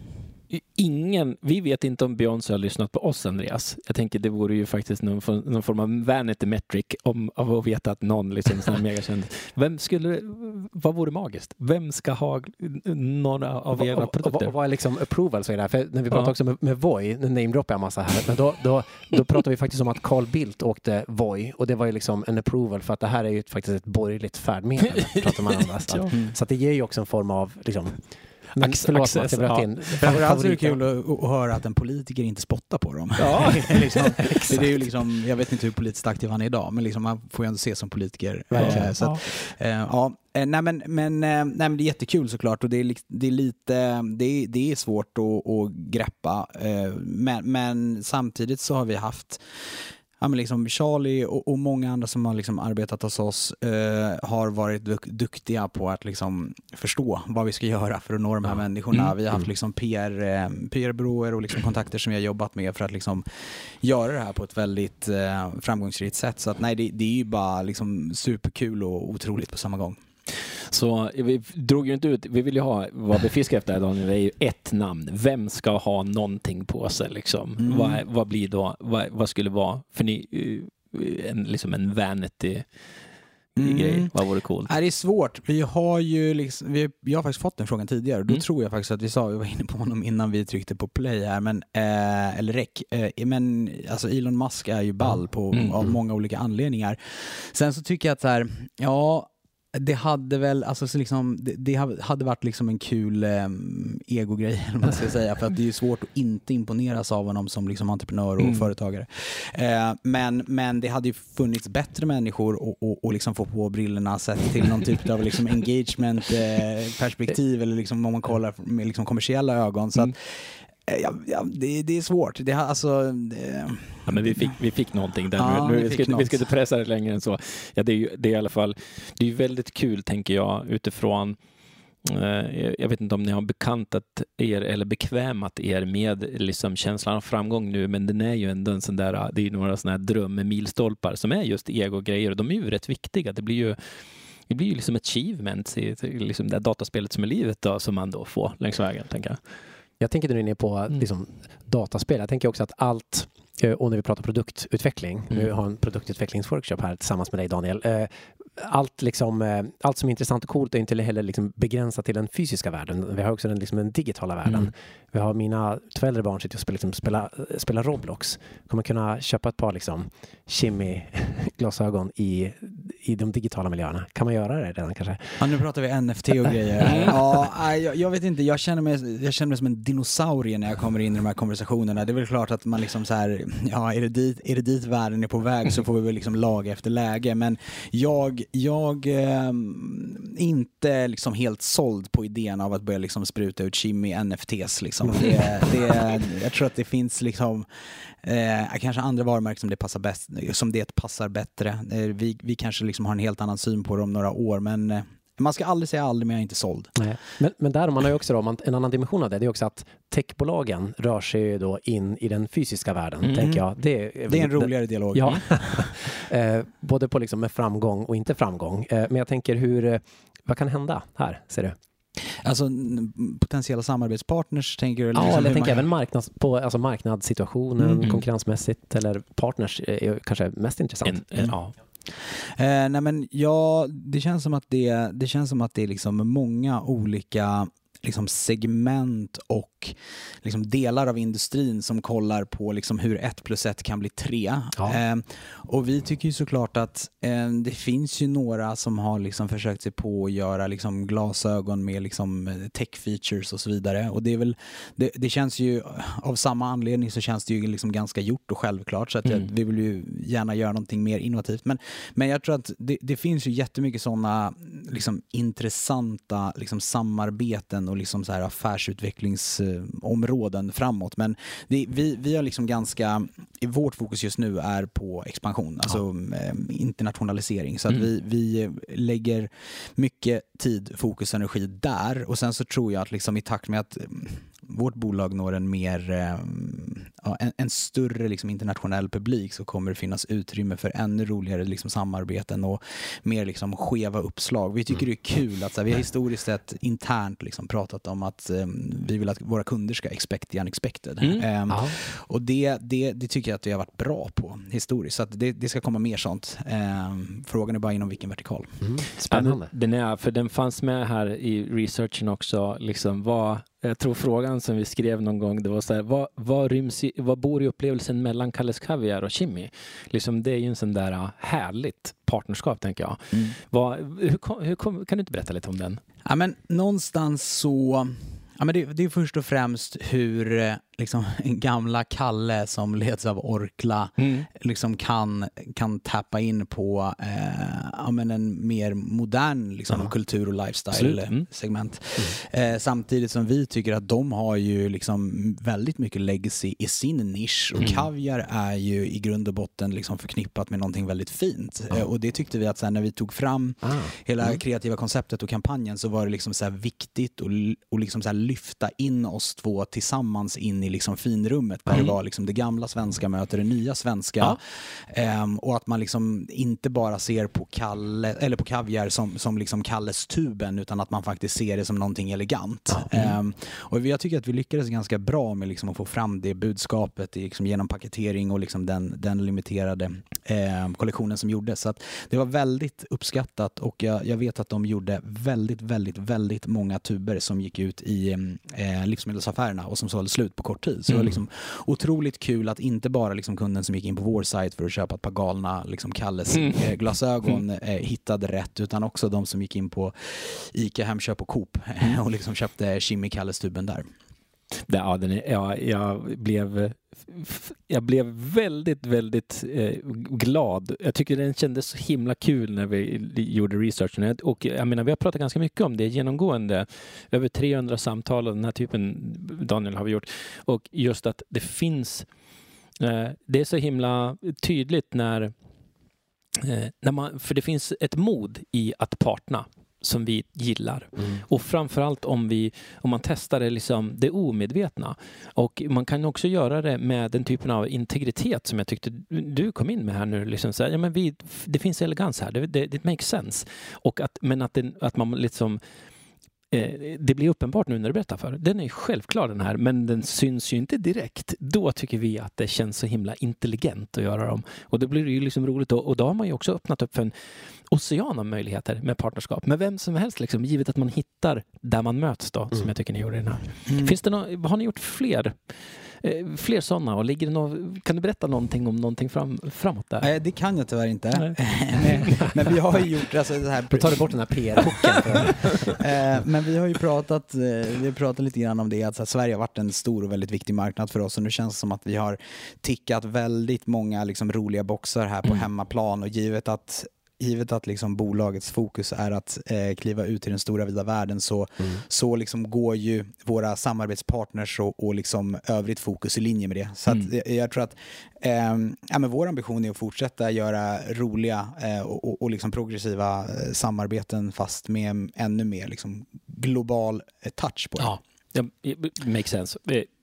Ingen, vi vet inte om Beyoncé har lyssnat på oss, Andreas. Jag tänker det vore ju faktiskt någon, form- någon form av vanity metric om, av att veta att någon liksom sån här megakänd. Vem skulle, vad vore magiskt? Vem ska ha några av era Och- och- produkter? och Vad är liksom approval så är det här? För när vi pratar Ja. också med, med Voi, nu namedroppar jag en massa här, men då, då, då pratar vi faktiskt om att Carl Bildt åkte Voi och det var ju liksom en approval för att det här är ju faktiskt ett borgerligt färdmedel, pratar man om. Så, Ja. att, så att det ger ju också en form av liksom, men Ax- förlåt access, Mats, jag bröt ja. in. Framförallt så är det Favoriten. kul att, att höra att en politiker inte spottar på dem. Ja, liksom, det är ju liksom, jag vet inte hur politiskt aktiv han är idag, men liksom, han får ju ändå se som politiker. Verkligen. Eh, så att, eh, ja. Eh, nej, men, men, eh, nej men det är jättekul såklart och det är, li- det är lite det är, det är svårt att, att greppa eh, men, men samtidigt så har vi haft ja, men liksom Charlie och, och många andra som har liksom arbetat hos oss eh, har varit duk- duktiga på att liksom förstå vad vi ska göra för att nå de här människorna. Mm. Vi har haft liksom P R, eh, P R-byråer och liksom kontakter som vi har jobbat med för att liksom göra det här på ett väldigt eh, framgångsrikt sätt. Så att, nej, det, det är ju bara liksom superkul och otroligt på samma gång. Så vi drog ju inte ut, vi vill ju ha, vad vi fiskar efter här, Daniel, det är ju ett namn. Vem ska ha någonting på sig liksom? Mm. Vad, vad blir då, vad, vad skulle vara, för ni, eh, en, liksom en vanity Mm. grej, vad vore coolt? Nej, det är svårt. Vi har ju liksom, vi, jag har faktiskt fått den frågan tidigare. Då Mm. tror jag faktiskt att vi sa, vi var inne på honom innan vi tryckte på play här, men, eh, eller rec. Eh, men alltså Elon Musk är ju ball på, Mm. av många olika anledningar. Sen så tycker jag att så här, ja, det hade väl, alltså så liksom, det, det hade varit liksom en kul eh, egogrej, eller vad man ska säga, för att det är ju svårt att inte imponeras av honom som liksom entreprenör och Mm. företagare. Eh, men, men det hade ju funnits bättre människor och, och, och liksom få på brillorna sett till någon typ av liksom engagement eh, perspektiv eller liksom om man kollar med liksom kommersiella ögon. Så att, eh, ja, ja, det, det är svårt. Det har, alltså, det, Ja, men vi fick, vi fick någonting där. Ja, nu, vi nu, vi, fick ska, något. vi ska inte pressa det längre än så. Ja, det är ju det är i alla fall, det är ju väldigt kul tänker jag utifrån, eh, jag vet inte om ni har bekantat er eller bekvämat er med liksom känslan av framgång nu, men den är ju ändå en sån där, det är ju några såna här drömmilstolpar som är just ego-grejer och de är ju rätt viktiga. Det blir ju det blir ju liksom achievements i liksom det här dataspelet som är livet då, som man då får längs vägen, tänker jag. Jag tänker när du är inne på liksom, dataspel. Jag tänker också att allt, eh, och när vi pratar produktutveckling, Mm. nu har en produktutvecklingsworkshop här tillsammans med dig Daniel. Eh, allt, liksom, eh, allt som är intressant och coolt är inte heller liksom begränsat till den fysiska världen. Vi har också den, liksom, den digitala världen. Mm. Vi har mina två äldre barn sitter och spelar, liksom, spela, spela Roblox. Kommer kunna köpa ett par liksom, Shimmy-glasögon i, i de digitala miljöerna. Kan man göra det redan kanske? ja, nu pratar vi N F T och grejer. Ja, nej, jag, jag vet inte, jag känner, mig, jag känner mig som en dinosaurie när jag kommer in i de här konversationerna. Det är väl klart att man liksom så här, ja, är det dit, är det dit världen är på väg så får vi väl liksom laga efter läge. Men jag, jag eh, inte liksom helt såld på idén av att börja liksom spruta ut Shimmy N F Ts liksom. Det, det, jag tror att det finns liksom eh, kanske andra varumärken som det passar bäst, som det passar bättre. Eh, vi, vi kanske liksom har en helt annan syn på det om några år, men eh, man ska aldrig säga aldrig, men jag är inte såld. Nej. Men, men där man har ju också då, man, en annan dimension av det, det är också att techbolagen rör sig ju då in i den fysiska världen, Mm. tänker jag. Det är, Det är en roligare dialog. Ja, eh, både på liksom med framgång och inte framgång. Eh, men jag tänker hur, eh, vad kan hända här, ser du? Alltså n- potentiella samarbetspartners tänker du? Ja, liksom eller hur jag tänker man- även marknads, på, alltså marknadssituationen, Mm. konkurrensmässigt, eller partners är ju kanske mest intressant. En, en, ja. Eh, nej men ja, det känns som att det, det känns som att det är liksom många olika liksom segment och liksom delar av industrin som kollar på liksom hur ett plus ett kan bli tre. Ja. Eh, och vi tycker ju såklart att eh, det finns ju några som har liksom försökt sig på att göra liksom glasögon med liksom tech features och så vidare. Och det är väl, det, det känns ju, av samma anledning så känns det ju liksom ganska gjort och självklart, så att mm. jag, vi vill ju gärna göra någonting mer innovativt. Men, men jag tror att det, det finns ju jättemycket sådana liksom intressanta liksom samarbeten och liksom så här affärsutvecklingsområden framåt. Men det, vi, vi har liksom ganska, vårt fokus just nu är på expansion, alltså ja. internationalisering. Så att mm. vi, vi lägger mycket tid, fokus och energi där. Och sen så tror jag att liksom i takt med att vårt bolag når en mer ja, en, en större liksom internationell publik, så kommer det finnas utrymme för ännu roligare liksom samarbeten och mer liksom skeva uppslag. Vi tycker mm. det är kul att så här, vi har historiskt sett internt liksom pratat om att um, vi vill att våra kunder ska expect the unexpected. Mm. Um, och det, det, det tycker jag att vi har varit bra på historiskt. Så att det, det ska komma mer sånt. Um, frågan är bara inom vilken vertikal. Mm. Spännande. Den är, för den fanns med här i researchen också. Liksom, vad Jag tror frågan som vi skrev någon gång, det var så här, vad, vad, ryms i, vad bor i upplevelsen mellan Kalles Kaviar och Chimmy? Liksom, det är ju en sån där härligt partnerskap, tänker jag. Mm. Vad, hur, hur, kan du inte berätta lite om den? Ja, men någonstans så... Ja, men det, det är först och främst hur liksom, en gamla Kalle som leds av Orkla mm. liksom kan, kan tappa in på eh, ja, men en mer modern liksom, mm. kultur- och lifestyle-segment. Mm. Eh, samtidigt som vi tycker att de har ju liksom väldigt mycket legacy i sin nisch. Och mm. kaviar är ju i grund och botten liksom förknippat med någonting väldigt fint. Mm. Eh, och det tyckte vi att så här, när vi tog fram ah. hela mm. kreativa konceptet och kampanjen, så var det liksom så här viktigt att och liksom så här lyfta in oss två tillsammans in i liksom finrummet, där mm. det var liksom det gamla svenska möter det nya svenska. Ja. Um, och att man liksom inte bara ser på Kalle eller på kaviar som, som liksom Kalles tuben, utan att man faktiskt ser det som någonting elegant. Ja. Mm. Um, och jag tycker att vi lyckades ganska bra med liksom att få fram det budskapet liksom genom paketering och liksom den, den limiterade um, kollektionen som gjordes. Så att det var väldigt uppskattat, och jag, jag vet att de gjorde väldigt, väldigt, väldigt många tuber som gick ut i um, livsmedelsaffärerna och som sålde slut på kort tid. Så mm. det var liksom otroligt kul att inte bara liksom kunden som gick in på vår sajt för att köpa ett par galna liksom Kalles mm. eh, glasögon eh, hittade rätt, utan också de som gick in på Ica, Hemköp och Coop mm. och liksom köpte Chimmy Kalles tuben där. Ja, den är, ja, jag blev jag blev väldigt, väldigt eh, glad. Jag tycker den kändes så himla kul när vi gjorde researchen. Och jag menar, vi har pratat ganska mycket om det genomgående. Över trehundra samtal av den här typen, Daniel, har vi gjort. Och just att det finns eh, det är så himla tydligt när, eh, när man, för det finns ett mod i att partna som vi gillar. Mm. Och framförallt om vi om man testar det, liksom, det omedvetna. Och man kan också göra det med den typen av integritet som jag tyckte du kom in med här nu. Liksom så här, ja, men vi, det finns elegans här. Det, det, det makes sense. Och att, men att, det, att man liksom det blir uppenbart nu när du berättar för. Den är ju självklar den här, men den syns ju inte direkt. Då tycker vi att det känns så himla intelligent att göra dem. Och då blir det ju liksom roligt. Och då har man ju också öppnat upp för en ocean av möjligheter med partnerskap. Med vem som helst, liksom, givet att man hittar där man möts då, mm. som jag tycker ni gjorde i den här. Mm. Finns det no- har ni gjort fler fler sådana, och ligger det no- kan du berätta någonting om någonting fram, framåt där? Nej, det kan jag tyvärr inte. Men vi har ju gjort alltså, det här... Då tar du bort den här P R-pucken. Men vi har ju pratat vi har pratat lite grann om det, att så här, Sverige har varit en stor och väldigt viktig marknad för oss, och nu känns det som att vi har tickat väldigt många liksom, roliga boxar här på mm. hemmaplan, och givet att Givet att liksom bolagets fokus är att eh, kliva ut i den stora vida världen, så, mm. så liksom går ju våra samarbetspartners och, och liksom övrigt fokus i linje med det. Så mm. att, jag, jag tror att eh, ja, men vår ambition är att fortsätta göra roliga eh, och, och, och liksom progressiva eh, samarbeten, fast med ännu mer liksom global eh, touch på det. Ja, det makes sense. På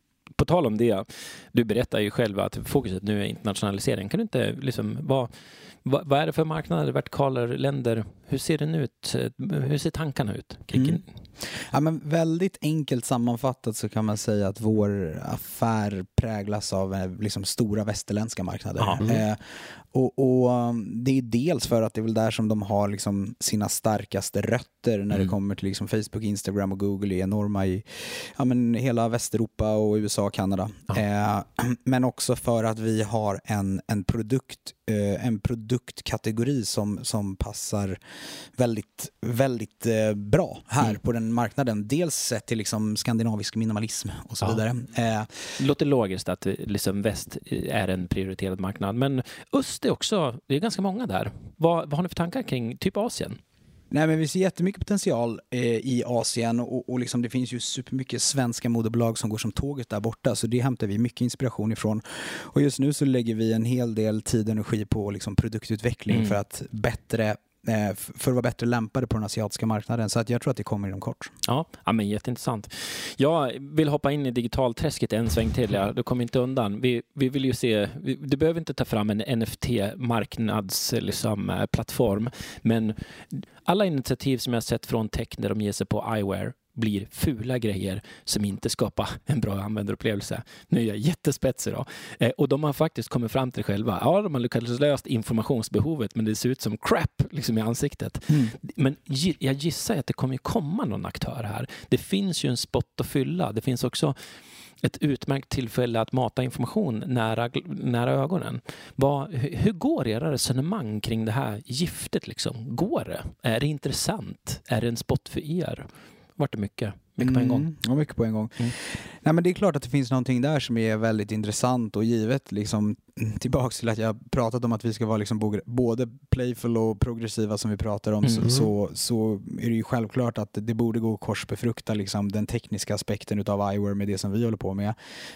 på tal om det, du berättar ju själv att fokuset nu är internationalisering. Kan du inte liksom, vad, vad, vad är det för marknader, vertikaler, länder? Hur ser den ut? Hur ser tankarna ut? Mm. Ja, men väldigt enkelt sammanfattat så kan man säga att vår affär präglas av liksom stora västerländska marknader. Mm. Eh, och, och det är dels för att det är väl där som de har liksom sina starkaste rötter när mm. det kommer till liksom Facebook, Instagram och Google är enorma i ja, men hela Västeuropa och U S A och Kanada. Eh, men också för att vi har en, en produkt eh, en produktkategori som, som passar väldigt, väldigt eh, bra här mm. på den marknaden. Dels sett till liksom skandinavisk minimalism och så ja. vidare. Eh, det låter logiskt att liksom väst är en prioriterad marknad, men öst är också, det är ganska många där. Vad, vad har ni för tankar kring typ Asien? Nej, men vi ser jättemycket potential eh, i Asien och, och liksom det finns ju supermycket svenska modebolag som går som tåget där borta, så det hämtar vi mycket inspiration ifrån. Och just nu så lägger vi en hel del tid och energi på liksom produktutveckling mm. för att bättre för att vara bättre lämpade på den asiatiska marknaden. Så att jag tror att det kommer inom kort. Ja, ja men jätteintressant. Jag vill hoppa in i digitalträsket en sväng till. Ja. Du kommer inte undan. Vi, vi vill ju se, vi, du behöver inte ta fram en N F T-marknadsplattform. Liksom, plattform, men alla initiativ som jag har sett från tech där de ger sig på eyewear blir fula grejer som inte skapar en bra användarupplevelse. Nu är jag jättespetsig då. Eh, och de har faktiskt kommit fram till själva. Ja, de har lyckats löst informationsbehovet, men det ser ut som crap liksom i ansiktet. Mm. Men jag gissar att det kommer komma någon aktör här. Det finns ju en spot att fylla. Det finns också ett utmärkt tillfälle att mata information nära, nära ögonen. Vad, hur, hur går era resonemang kring det här giftet? Liksom? Går det? Är det intressant? Är det en spot för er? Vart det mycket? Mycket på en gång. Mm, ja, mycket på en gång. Mm. Nej, men det är klart att det finns någonting där som är väldigt intressant och givet liksom, tillbaks till att jag pratat om att vi ska vara liksom både playful och progressiva som vi pratar om mm. så, så är det ju självklart att det borde gå att korsbefrukta liksom, den tekniska aspekten utav eyewear med det som vi håller på med.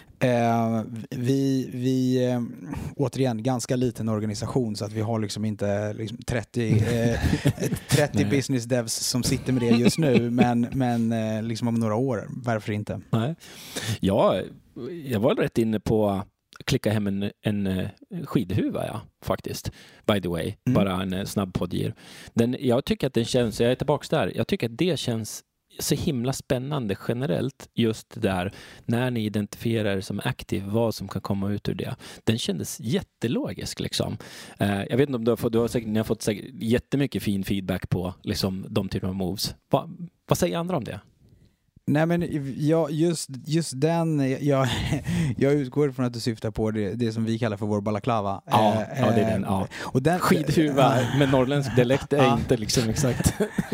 Eh, vi, vi eh, återigen, ganska liten organisation så att vi har liksom inte liksom, trettio, eh, trettio business devs som sitter med det just nu, men, men eh, liksom om några år, varför inte? Nej. Ja, jag var rätt inne på att klicka hem en, en skidhuva, ja, faktiskt. By the way, mm. bara en snabb poddgir. Den, jag tycker att den känns, jag är tillbaka där, jag tycker att det känns så himla spännande generellt just där när ni identifierar som aktiv vad som kan komma ut ur det. Den kändes jättelogisk liksom. Eh, jag vet inte om du har fått, du har säkert, ni har fått säkert jättemycket fin feedback på liksom de typer av moves. Va, vad säger andra om det? Nej, men jag, just, just den, jag, jag utgår från att du syftar på det, det som vi kallar för vår balaklava. Ja, eh, ja det är den. Ja. Och den skidhuva äh, med norrländsk dialekt är äh, inte liksom exakt.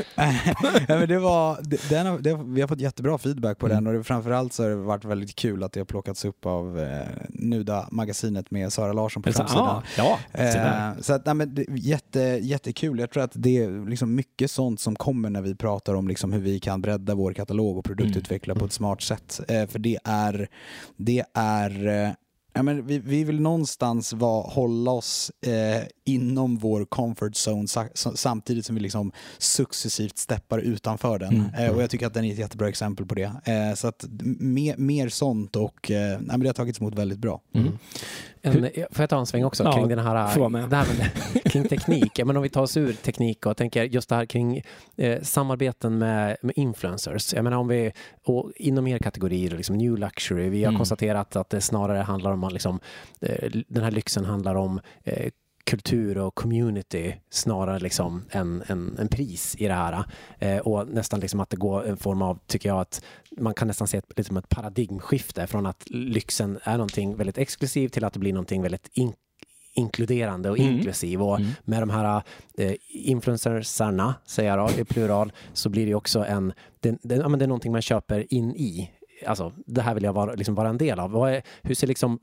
Ja, men det var, den har, det, vi har fått jättebra feedback på mm. den och det, framförallt så har det varit väldigt kul att det har plockats upp av eh, Nuda-magasinet med Sara Larsson på framsidan. Ah, ja, eh, så att, nej, men det, jätte, jättekul. Jag tror att det är liksom mycket sånt som kommer när vi pratar om liksom hur vi kan bredda vår katalog och produkt utveckla på ett smart sätt. Eh, för det är det är eh, ja, men vi, vi vill någonstans var, hålla oss eh, inom vår comfort zone sa, samtidigt som vi liksom successivt steppar utanför den. Mm. Eh, och jag tycker att den är ett jättebra exempel på det. Eh, så att mer, mer sånt och eh, ja, men det har tagits emot väldigt bra. Mm. En, får jag ta en sväng också ja, kring den här, det här med, kring teknik? Men om vi tar oss ur teknik och tänker just det här kring eh, samarbeten med, med influencers. Jag menar om vi, och inom er kategorier, liksom new luxury, vi har mm. konstaterat att det snarare handlar om liksom, eh, den här lyxen handlar om eh, kultur och community snarare liksom en, en, en pris i det här. Eh, och nästan liksom att det går en form av, tycker jag, att man kan nästan se ett, liksom ett paradigmskifte från att lyxen är någonting väldigt exklusivt till att det blir någonting väldigt in, inkluderande och mm. inklusiv. Och mm. med de här eh, influencersarna, säger jag då, i plural, så blir det också en, det, det, ja, men det är någonting man köper in i. Alltså, det här vill jag vara, liksom vara en del av. Vad är, hur ser liksom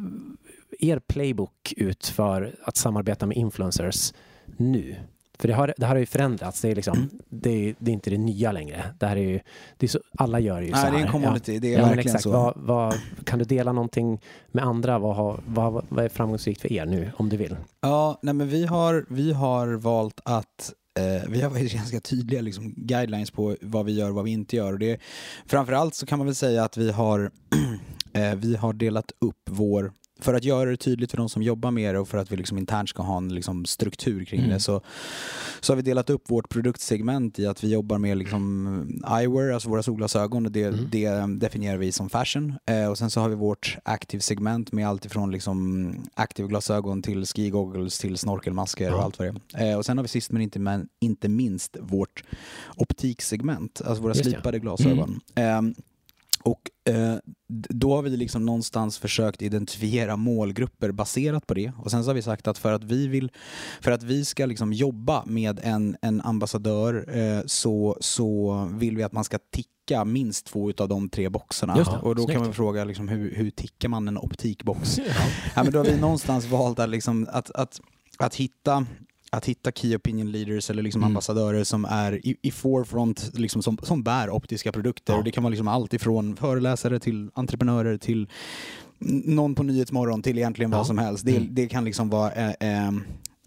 er playbook ut för att samarbeta med influencers nu? För det, har, det här har ju förändrats. Det är, liksom, mm. det, är, det är inte det nya längre. Det här är ju, det är så, alla gör ju så här. Nej, det är en community. Ja. Det är ja, verkligen exakt. så. Vad, vad, kan du dela någonting med andra? Vad, har, vad, vad är framgångsrikt för er nu, om du vill? Ja, nej, men vi har, vi har valt att Eh, vi har varit ganska tydliga liksom, guidelines på vad vi gör och vad vi inte gör. Och det, framförallt så kan man väl säga att vi har Eh, vi har delat upp vår, för att göra det tydligt för de som jobbar med det och för att vi liksom internt ska ha en liksom struktur kring mm. det, så, så har vi delat upp vårt produktsegment i att vi jobbar med liksom eyewear, alltså våra solglasögon, och det, mm. det definierar vi som fashion. Eh, och sen så har vi vårt active segment med allt ifrån liksom active glasögon till ski goggles till snorkelmasker ja. och allt vad det är. Eh, och sen har vi sist men inte, men inte minst vårt optiksegment, alltså våra slipade glasögon. Mm. Eh, Och eh, då har vi liksom någonstans försökt identifiera målgrupper baserat på det. Och sen så har vi sagt att för att vi vill, för att vi ska liksom jobba med en, en ambassadör eh, så, så vill vi att man ska ticka minst två av de tre boxarna. Just det, och då snyggt. kan man fråga liksom, hur, hur tickar man en optikbox? Ja. Ja, men då har vi någonstans valt att, liksom, att, att, att hitta att hitta key opinion leaders eller liksom mm. ambassadörer som är i, i forefront, liksom som, som bär optiska produkter. Ja. Och det kan vara liksom allt ifrån föreläsare till entreprenörer till någon på Nyhetsmorgon till egentligen ja. vad som helst. Det, mm. det kan liksom vara äh, äh,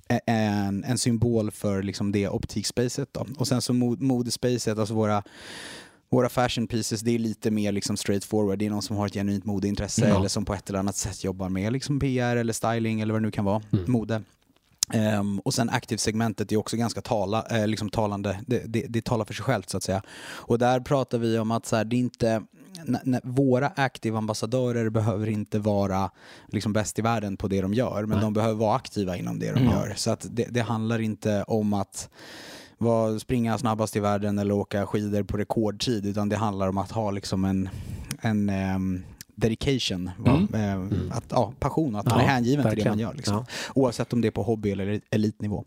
en, en symbol för liksom det optikspacet då. Och sen så mod, modespacet, alltså våra Våra fashion pieces, det är lite mer liksom straightforward. Det är någon som har ett genuint modeintresse ja. eller som på ett eller annat sätt jobbar med liksom P R eller styling eller vad det nu kan vara, mm. mode. Um, och sen aktivsegmentet är också ganska tala, eh, liksom talande, det, det, det talar för sig självt så att säga. Och där pratar vi om att så här, det är inte, n- n- våra aktiva ambassadörer behöver inte vara liksom bäst i världen på det de gör, men Nej. de behöver vara aktiva inom det de mm. gör. Så att det, det handlar inte om att var, springa snabbast i världen eller åka skidor på rekordtid, utan det handlar om att ha liksom en, en um, dedication, mm. Va, eh, mm. att, ja, passion, att man ja, är hängiven verkligen. till det man gör. Liksom. Ja. Oavsett om det är på hobby eller elitnivå.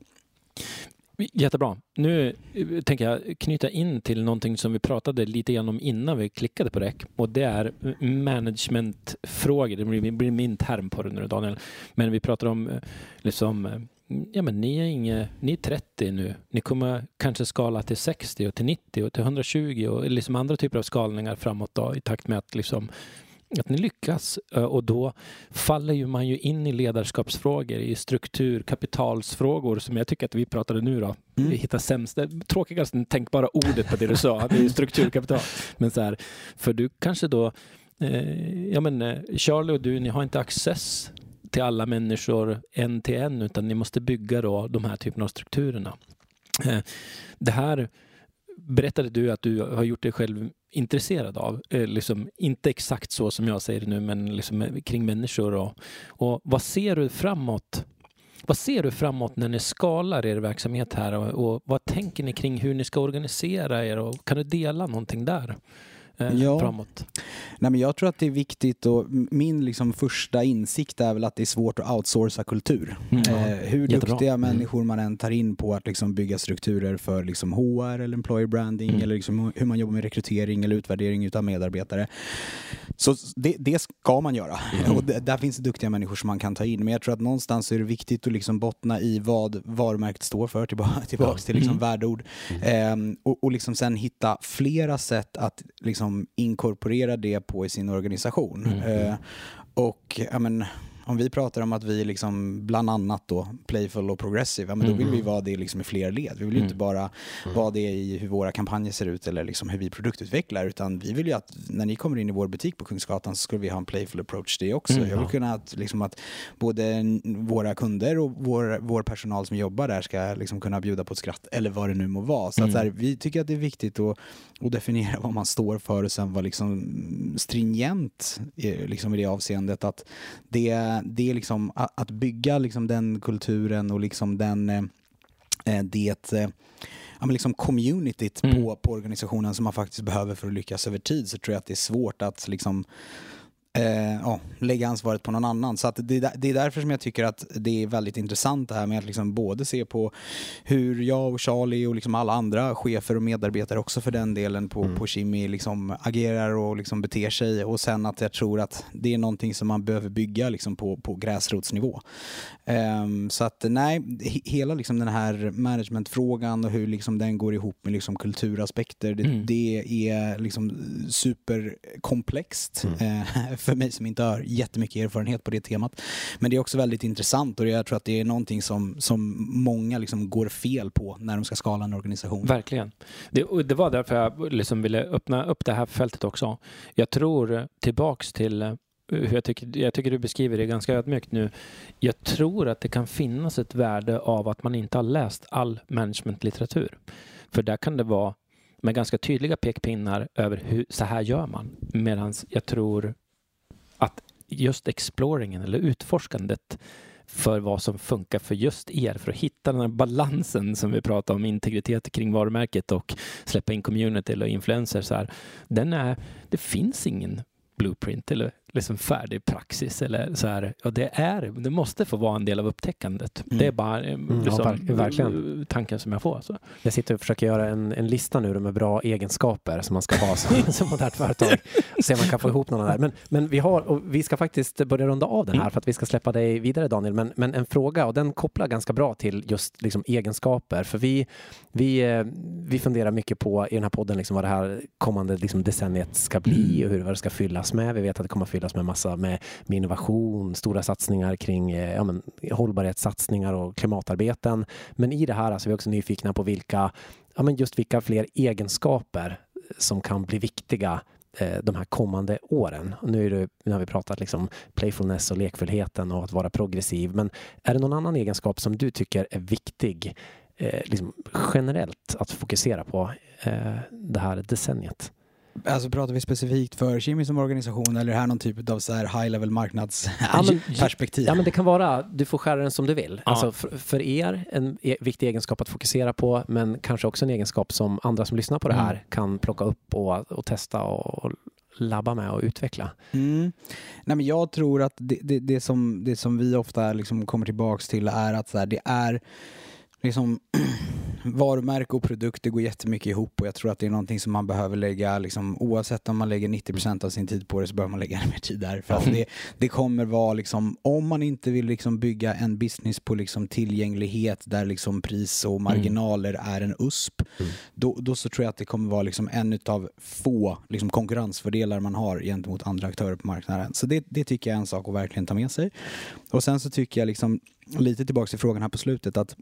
Jättebra. Nu tänker jag knyta in till någonting som vi pratade lite grann om innan vi klickade på räck, och det är managementfrågor. Det blir, blir min term på det nu, Daniel. Men vi pratar om liksom, ja men ni är inga, ni är trettio nu. Ni kommer kanske skala till sextio och till nittio och till hundratjugo och liksom andra typer av skalningar framåt då, i takt med att liksom att ni lyckas, och då faller ju man ju in i ledarskapsfrågor, i struktur, kapitalsfrågor, som jag tycker att vi pratade nu då. Mm. Vi hittar sämsta, tråkigaste tänkbara ordet på det du sa, det är ju strukturkapital. Men så här, för du kanske då eh, ja men Charlie och du, ni har inte access till alla människor en till en, utan ni måste bygga då de här typerna av strukturerna. Eh, det här berättade du att du har gjort dig själv intresserad av. Eh, liksom, inte exakt så som jag säger det nu, men liksom kring människor. Och, och vad ser du framåt? Vad ser du framåt när ni skalar er verksamhet här? Och, och vad tänker ni kring hur ni ska organisera er? Och kan du dela någonting där? Ja. Framåt. Nej, men jag tror att det är viktigt, och min liksom första insikt är väl att det är svårt att outsourca kultur. Mm. Eh, hur Jättebra. duktiga mm. människor man än tar in på att liksom bygga strukturer för liksom H R eller employer branding mm. eller liksom hur man jobbar med rekrytering eller utvärdering utav medarbetare. Så det, det ska man göra. Mm. Och det, där finns det duktiga människor som man kan ta in. Men jag tror att någonstans är det viktigt att liksom bottna i vad varumärket står för, tillbaka, tillbaka till liksom mm. värdeord. Mm. Eh, och, och liksom sen hitta flera sätt att liksom inkorporera det på i sin organisation. Mm. Eh, och ja, men, om vi pratar om att vi liksom bland annat då playful och progressive, ja, men då vill mm. vi vara det liksom i fler led. Vi vill ju mm. inte bara mm. vara det i hur våra kampanjer ser ut eller liksom hur vi produktutvecklar, utan vi vill ju att när ni kommer in i vår butik på Kungsgatan så ska vi ha en playful approach det också. Mm. Jag vill kunna att, liksom att både våra kunder och vår, vår personal som jobbar där ska liksom kunna bjuda på ett skratt eller vad det nu må vara. Så, mm. att så här, vi tycker att det är viktigt att, att definiera vad man står för och sen vara liksom stringent liksom i det avseendet att det det är liksom att bygga liksom den kulturen och liksom den eh, det eh, ja, men liksom communityt mm. på, på organisationen som man faktiskt behöver för att lyckas över tid, så tror jag att det är svårt att liksom Eh, ja, lägga ansvaret på någon annan. Så att det, det är därför som jag tycker att det är väldigt intressant det här med att liksom både se på hur jag och Charlie och liksom alla andra chefer och medarbetare också för den delen på, mm. på Kimi liksom agerar och liksom beter sig, och sen att jag tror att det är någonting som man behöver bygga liksom på, på gräsrotsnivå. Eh, så att nej, hela liksom den här managementfrågan och hur liksom den går ihop med liksom kulturaspekter, det, mm. det är liksom superkomplext mm. eh, för mig som inte har jättemycket erfarenhet på det temat. Men det är också väldigt intressant, och jag tror att det är någonting som, som många liksom går fel på när de ska skala en organisation. Verkligen. Det, och det var därför jag liksom ville öppna upp det här fältet också. Jag tror tillbaks till hur jag tycker, jag tycker du beskriver det ganska ödmjukt nu. Jag tror att det kan finnas ett värde av att man inte har läst all managementlitteratur. För där kan det vara med ganska tydliga pekpinnar över hur så här gör man. Medan jag tror att just exploringen eller utforskandet för vad som funkar för just er, för att hitta den här balansen som vi pratar om, integritet kring varumärket och släppa in community eller influencers så här, den är, det finns ingen blueprint eller liksom färdig praxis eller så här, och det är, det måste få vara en del av upptäckandet. Mm. Det är bara liksom, ja, verkligen tanken som jag får. Så. Jag sitter och försöker göra en, en lista nu med bra egenskaper som man ska ha som, som modernt företag. Se om man kan få ihop någon där. Men, men vi har, och vi ska faktiskt börja runda av den här mm. för att vi ska släppa dig vidare, Daniel. Men, men en fråga, och den kopplar ganska bra till just liksom egenskaper. För vi, vi, vi funderar mycket på i den här podden liksom vad det här kommande liksom decenniet ska bli och hur det ska fyllas med. Vi vet att det kommer att fyllas med massa med, med innovation, stora satsningar kring ja, men, hållbarhetssatsningar och klimatarbeten. Men i det här alltså, är vi också nyfikna på vilka, ja, men just vilka fler egenskaper som kan bli viktiga eh, de här kommande åren. Och nu, är det, nu har vi pratat liksom playfulness och lekfullheten och att vara progressiv. Men är det någon annan egenskap som du tycker är viktig eh, liksom generellt att fokusera på eh, det här decenniet? Alltså pratar vi specifikt för Kimi som organisation eller är det här någon typ av så här high level marknadsperspektiv? Ja, ja, men det kan vara, du får skära den som du vill. Ja. Alltså för, för er en e- viktig egenskap att fokusera på, men kanske också en egenskap som andra som lyssnar på det här mm. kan plocka upp och, och testa och, och labba med och utveckla. Mm. Nej, men jag tror att det, det, det, som, det som vi ofta liksom kommer tillbaks till är att så här, det är liksom varumärke och produkter går jättemycket ihop och jag tror att det är någonting som man behöver lägga liksom, oavsett om man lägger nittio procent av sin tid på det så behöver man lägga mer tid där för att det, det kommer vara liksom, om man inte vill liksom bygga en business på liksom tillgänglighet där liksom pris och marginaler mm. är en U S P mm. då, då så tror jag att det kommer vara liksom en av få liksom konkurrensfördelar man har gentemot andra aktörer på marknaden. Så det, det tycker jag är en sak att verkligen ta med sig. Och sen så tycker jag liksom lite tillbaka till frågan här på slutet att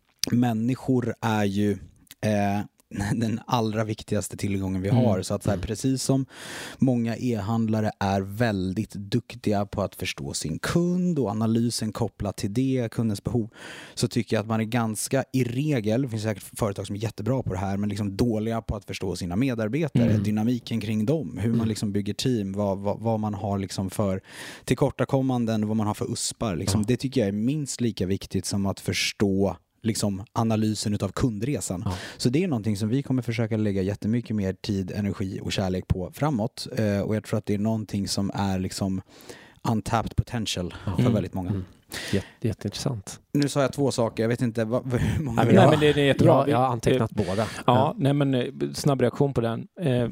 människor är ju eh, den allra viktigaste tillgången vi har. Mm. Så att så här, precis som många e-handlare är väldigt duktiga på att förstå sin kund och analysen kopplat till det, kundens behov, så tycker jag att man är ganska i regel, det finns säkert företag som är jättebra på det här, men liksom dåliga på att förstå sina medarbetare, mm. dynamiken kring dem, hur man liksom bygger team, vad, vad, vad man har liksom för tillkortakommanden, vad man har för uspar. Liksom. Mm. Det tycker jag är minst lika viktigt som att förstå liksom analysen utav kundresan. Ja. Så det är någonting som vi kommer försöka lägga jättemycket mer tid, energi och kärlek på framåt. Eh, och jag tror att det är någonting som är liksom untapped potential ja. för mm. väldigt många. Mm. Jätte, jätteintressant. Nu sa jag två saker, jag vet inte vad, hur många... Nej, men, nej, men det är jättebra. Jag, jag har antecknat det, båda. Ja, ja, nej men snabb reaktion på den. Eh,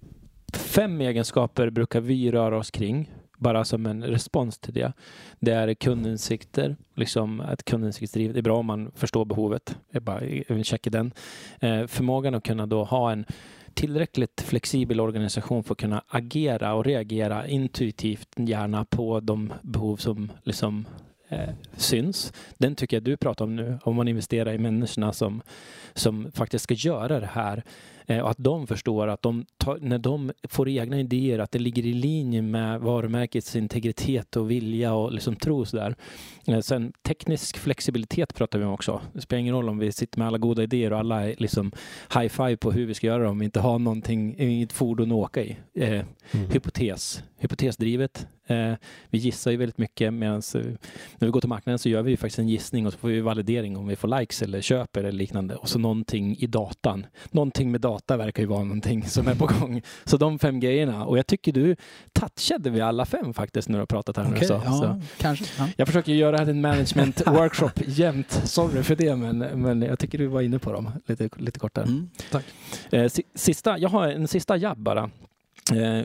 fem egenskaper brukar vi röra oss kring. Bara som en respons till det. Det är kundinsikter. Liksom att kundinsiktsdriv, det är bra om man förstår behovet. Jag bara checkar den. Eh, förmågan att kunna då ha en tillräckligt flexibel organisation för att kunna agera och reagera intuitivt gärna på de behov som liksom eh, syns. Den tycker jag du pratar om nu. Om man investerar i människorna som, som faktiskt ska göra det här. Och att de förstår att de tar, när de får egna idéer att det ligger i linje med varumärkets integritet och vilja och liksom tro sådär. Sen teknisk flexibilitet pratar vi om också. Det spelar ingen roll om vi sitter med alla goda idéer och alla är liksom high five på hur vi ska göra om vi inte har någonting i ett fordon att åka i. Eh, mm. Hypotes. Hypotesdrivet. Eh, vi gissar ju väldigt mycket medan eh, när vi går till marknaden så gör vi ju faktiskt en gissning och så får vi validering om vi får likes eller köper eller liknande. Och så någonting i datan. Någonting med data verkar ju vara någonting som är på gång. Så de fem grejerna. Och jag tycker du touchade vi alla fem faktiskt när du har pratat här okay, nu. Så. Ja, så. Kanske, ja. Jag försöker göra en management-workshop jämt. Sorry för det, men, men jag tycker du var inne på dem lite, lite kortare. Mm, tack. Eh, sista, jag har en sista jabb bara. Eh,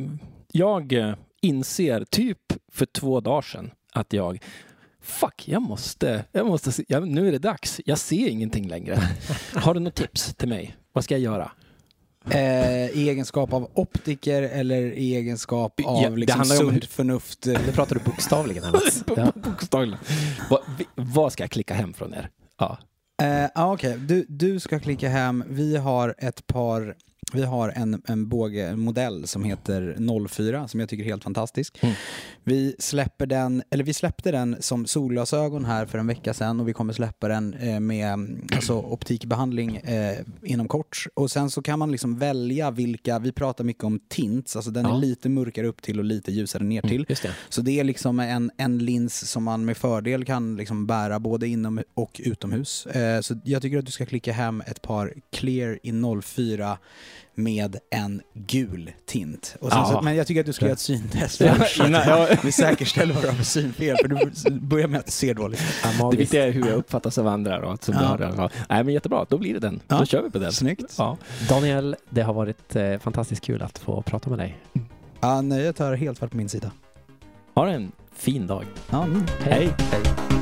jag inser typ för två dagar sedan att jag fuck, jag måste, jag måste jag, nu är det dags. Jag ser ingenting längre. Har du något tips till mig? Vad ska jag göra? Eh, I egenskap av optiker eller i egenskap av ja, liksom sunt hur... förnuft? Nu pratar du bokstavligen. ja. Bokstavligen. Vad, vad ska jag klicka hem från er? Ja. Eh, ah, Okej, okay. du, du ska klicka hem. Vi har ett par Vi har en, en båge, en modell som heter noll fyra som jag tycker är helt fantastisk. Mm. Vi släpper den, eller vi släppte den som solglasögon här för en vecka sedan och vi kommer släppa den eh, med alltså, optikbehandling eh, inom kort. Och sen så kan man liksom välja vilka, vi pratar mycket om tints, alltså den ja. är lite mörkare upp till och lite ljusare ner till. Mm, just det. Så det är liksom en, en lins som man med fördel kan liksom bära både inom och utomhus. Eh, så jag tycker att du ska klicka hem ett par Clear i noll fyra med en gul tint. Och sen så, men jag tycker att du ska göra ett syntest först. Vi säkerställer vad du har för synfel, för du börjar med att se dåligt. Ja, det viktiga är hur jag uppfattas av andra. Då, som ja. det har. Nej, men jättebra, då blir det den. Ja. Då kör vi på den. Snyggt. Ja. Daniel, det har varit eh, fantastiskt kul att få prata med dig. Ja, nöjet har helt varit på min sida. Ha en fin dag. Ja, mm. Hej. Hej. Hej.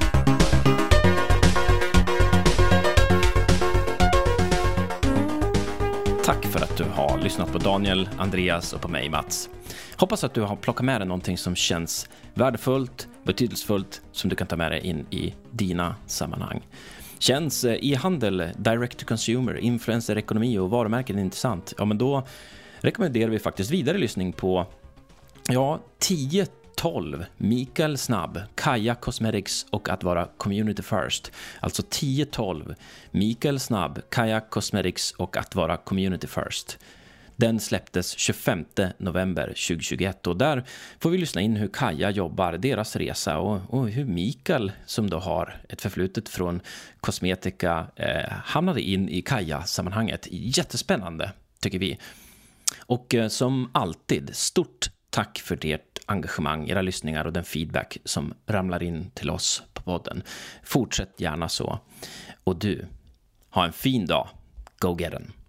Tack för att du har lyssnat på Daniel, Andreas och på mig, Mats. Hoppas att du har plockat med dig någonting som känns värdefullt, betydelsefullt, som du kan ta med dig in i dina sammanhang. Känns e-handel, direct to consumer, influencer, ekonomi och varumärken intressant? Ja, men då rekommenderar vi faktiskt vidare lyssning på ja, tio tolv, Mikael Snabb, Kaja Cosmetics och att vara community first. Alltså tio tolv, Mikael Snabb, Kaja Cosmetics och att vara community first. Den släpptes tjugofemte november tjugohundratjugoett och där får vi lyssna in hur Kaja jobbar, deras resa och, och hur Mikael, som då har ett förflutet från kosmetika, eh, hamnade in i Kaja-sammanhanget. Jättespännande, tycker vi. Och eh, som alltid, stort tack för det engagemang, era lyssningar och den feedback som ramlar in till oss på podden. Fortsätt gärna så. Och du, ha en fin dag. Go get 'em.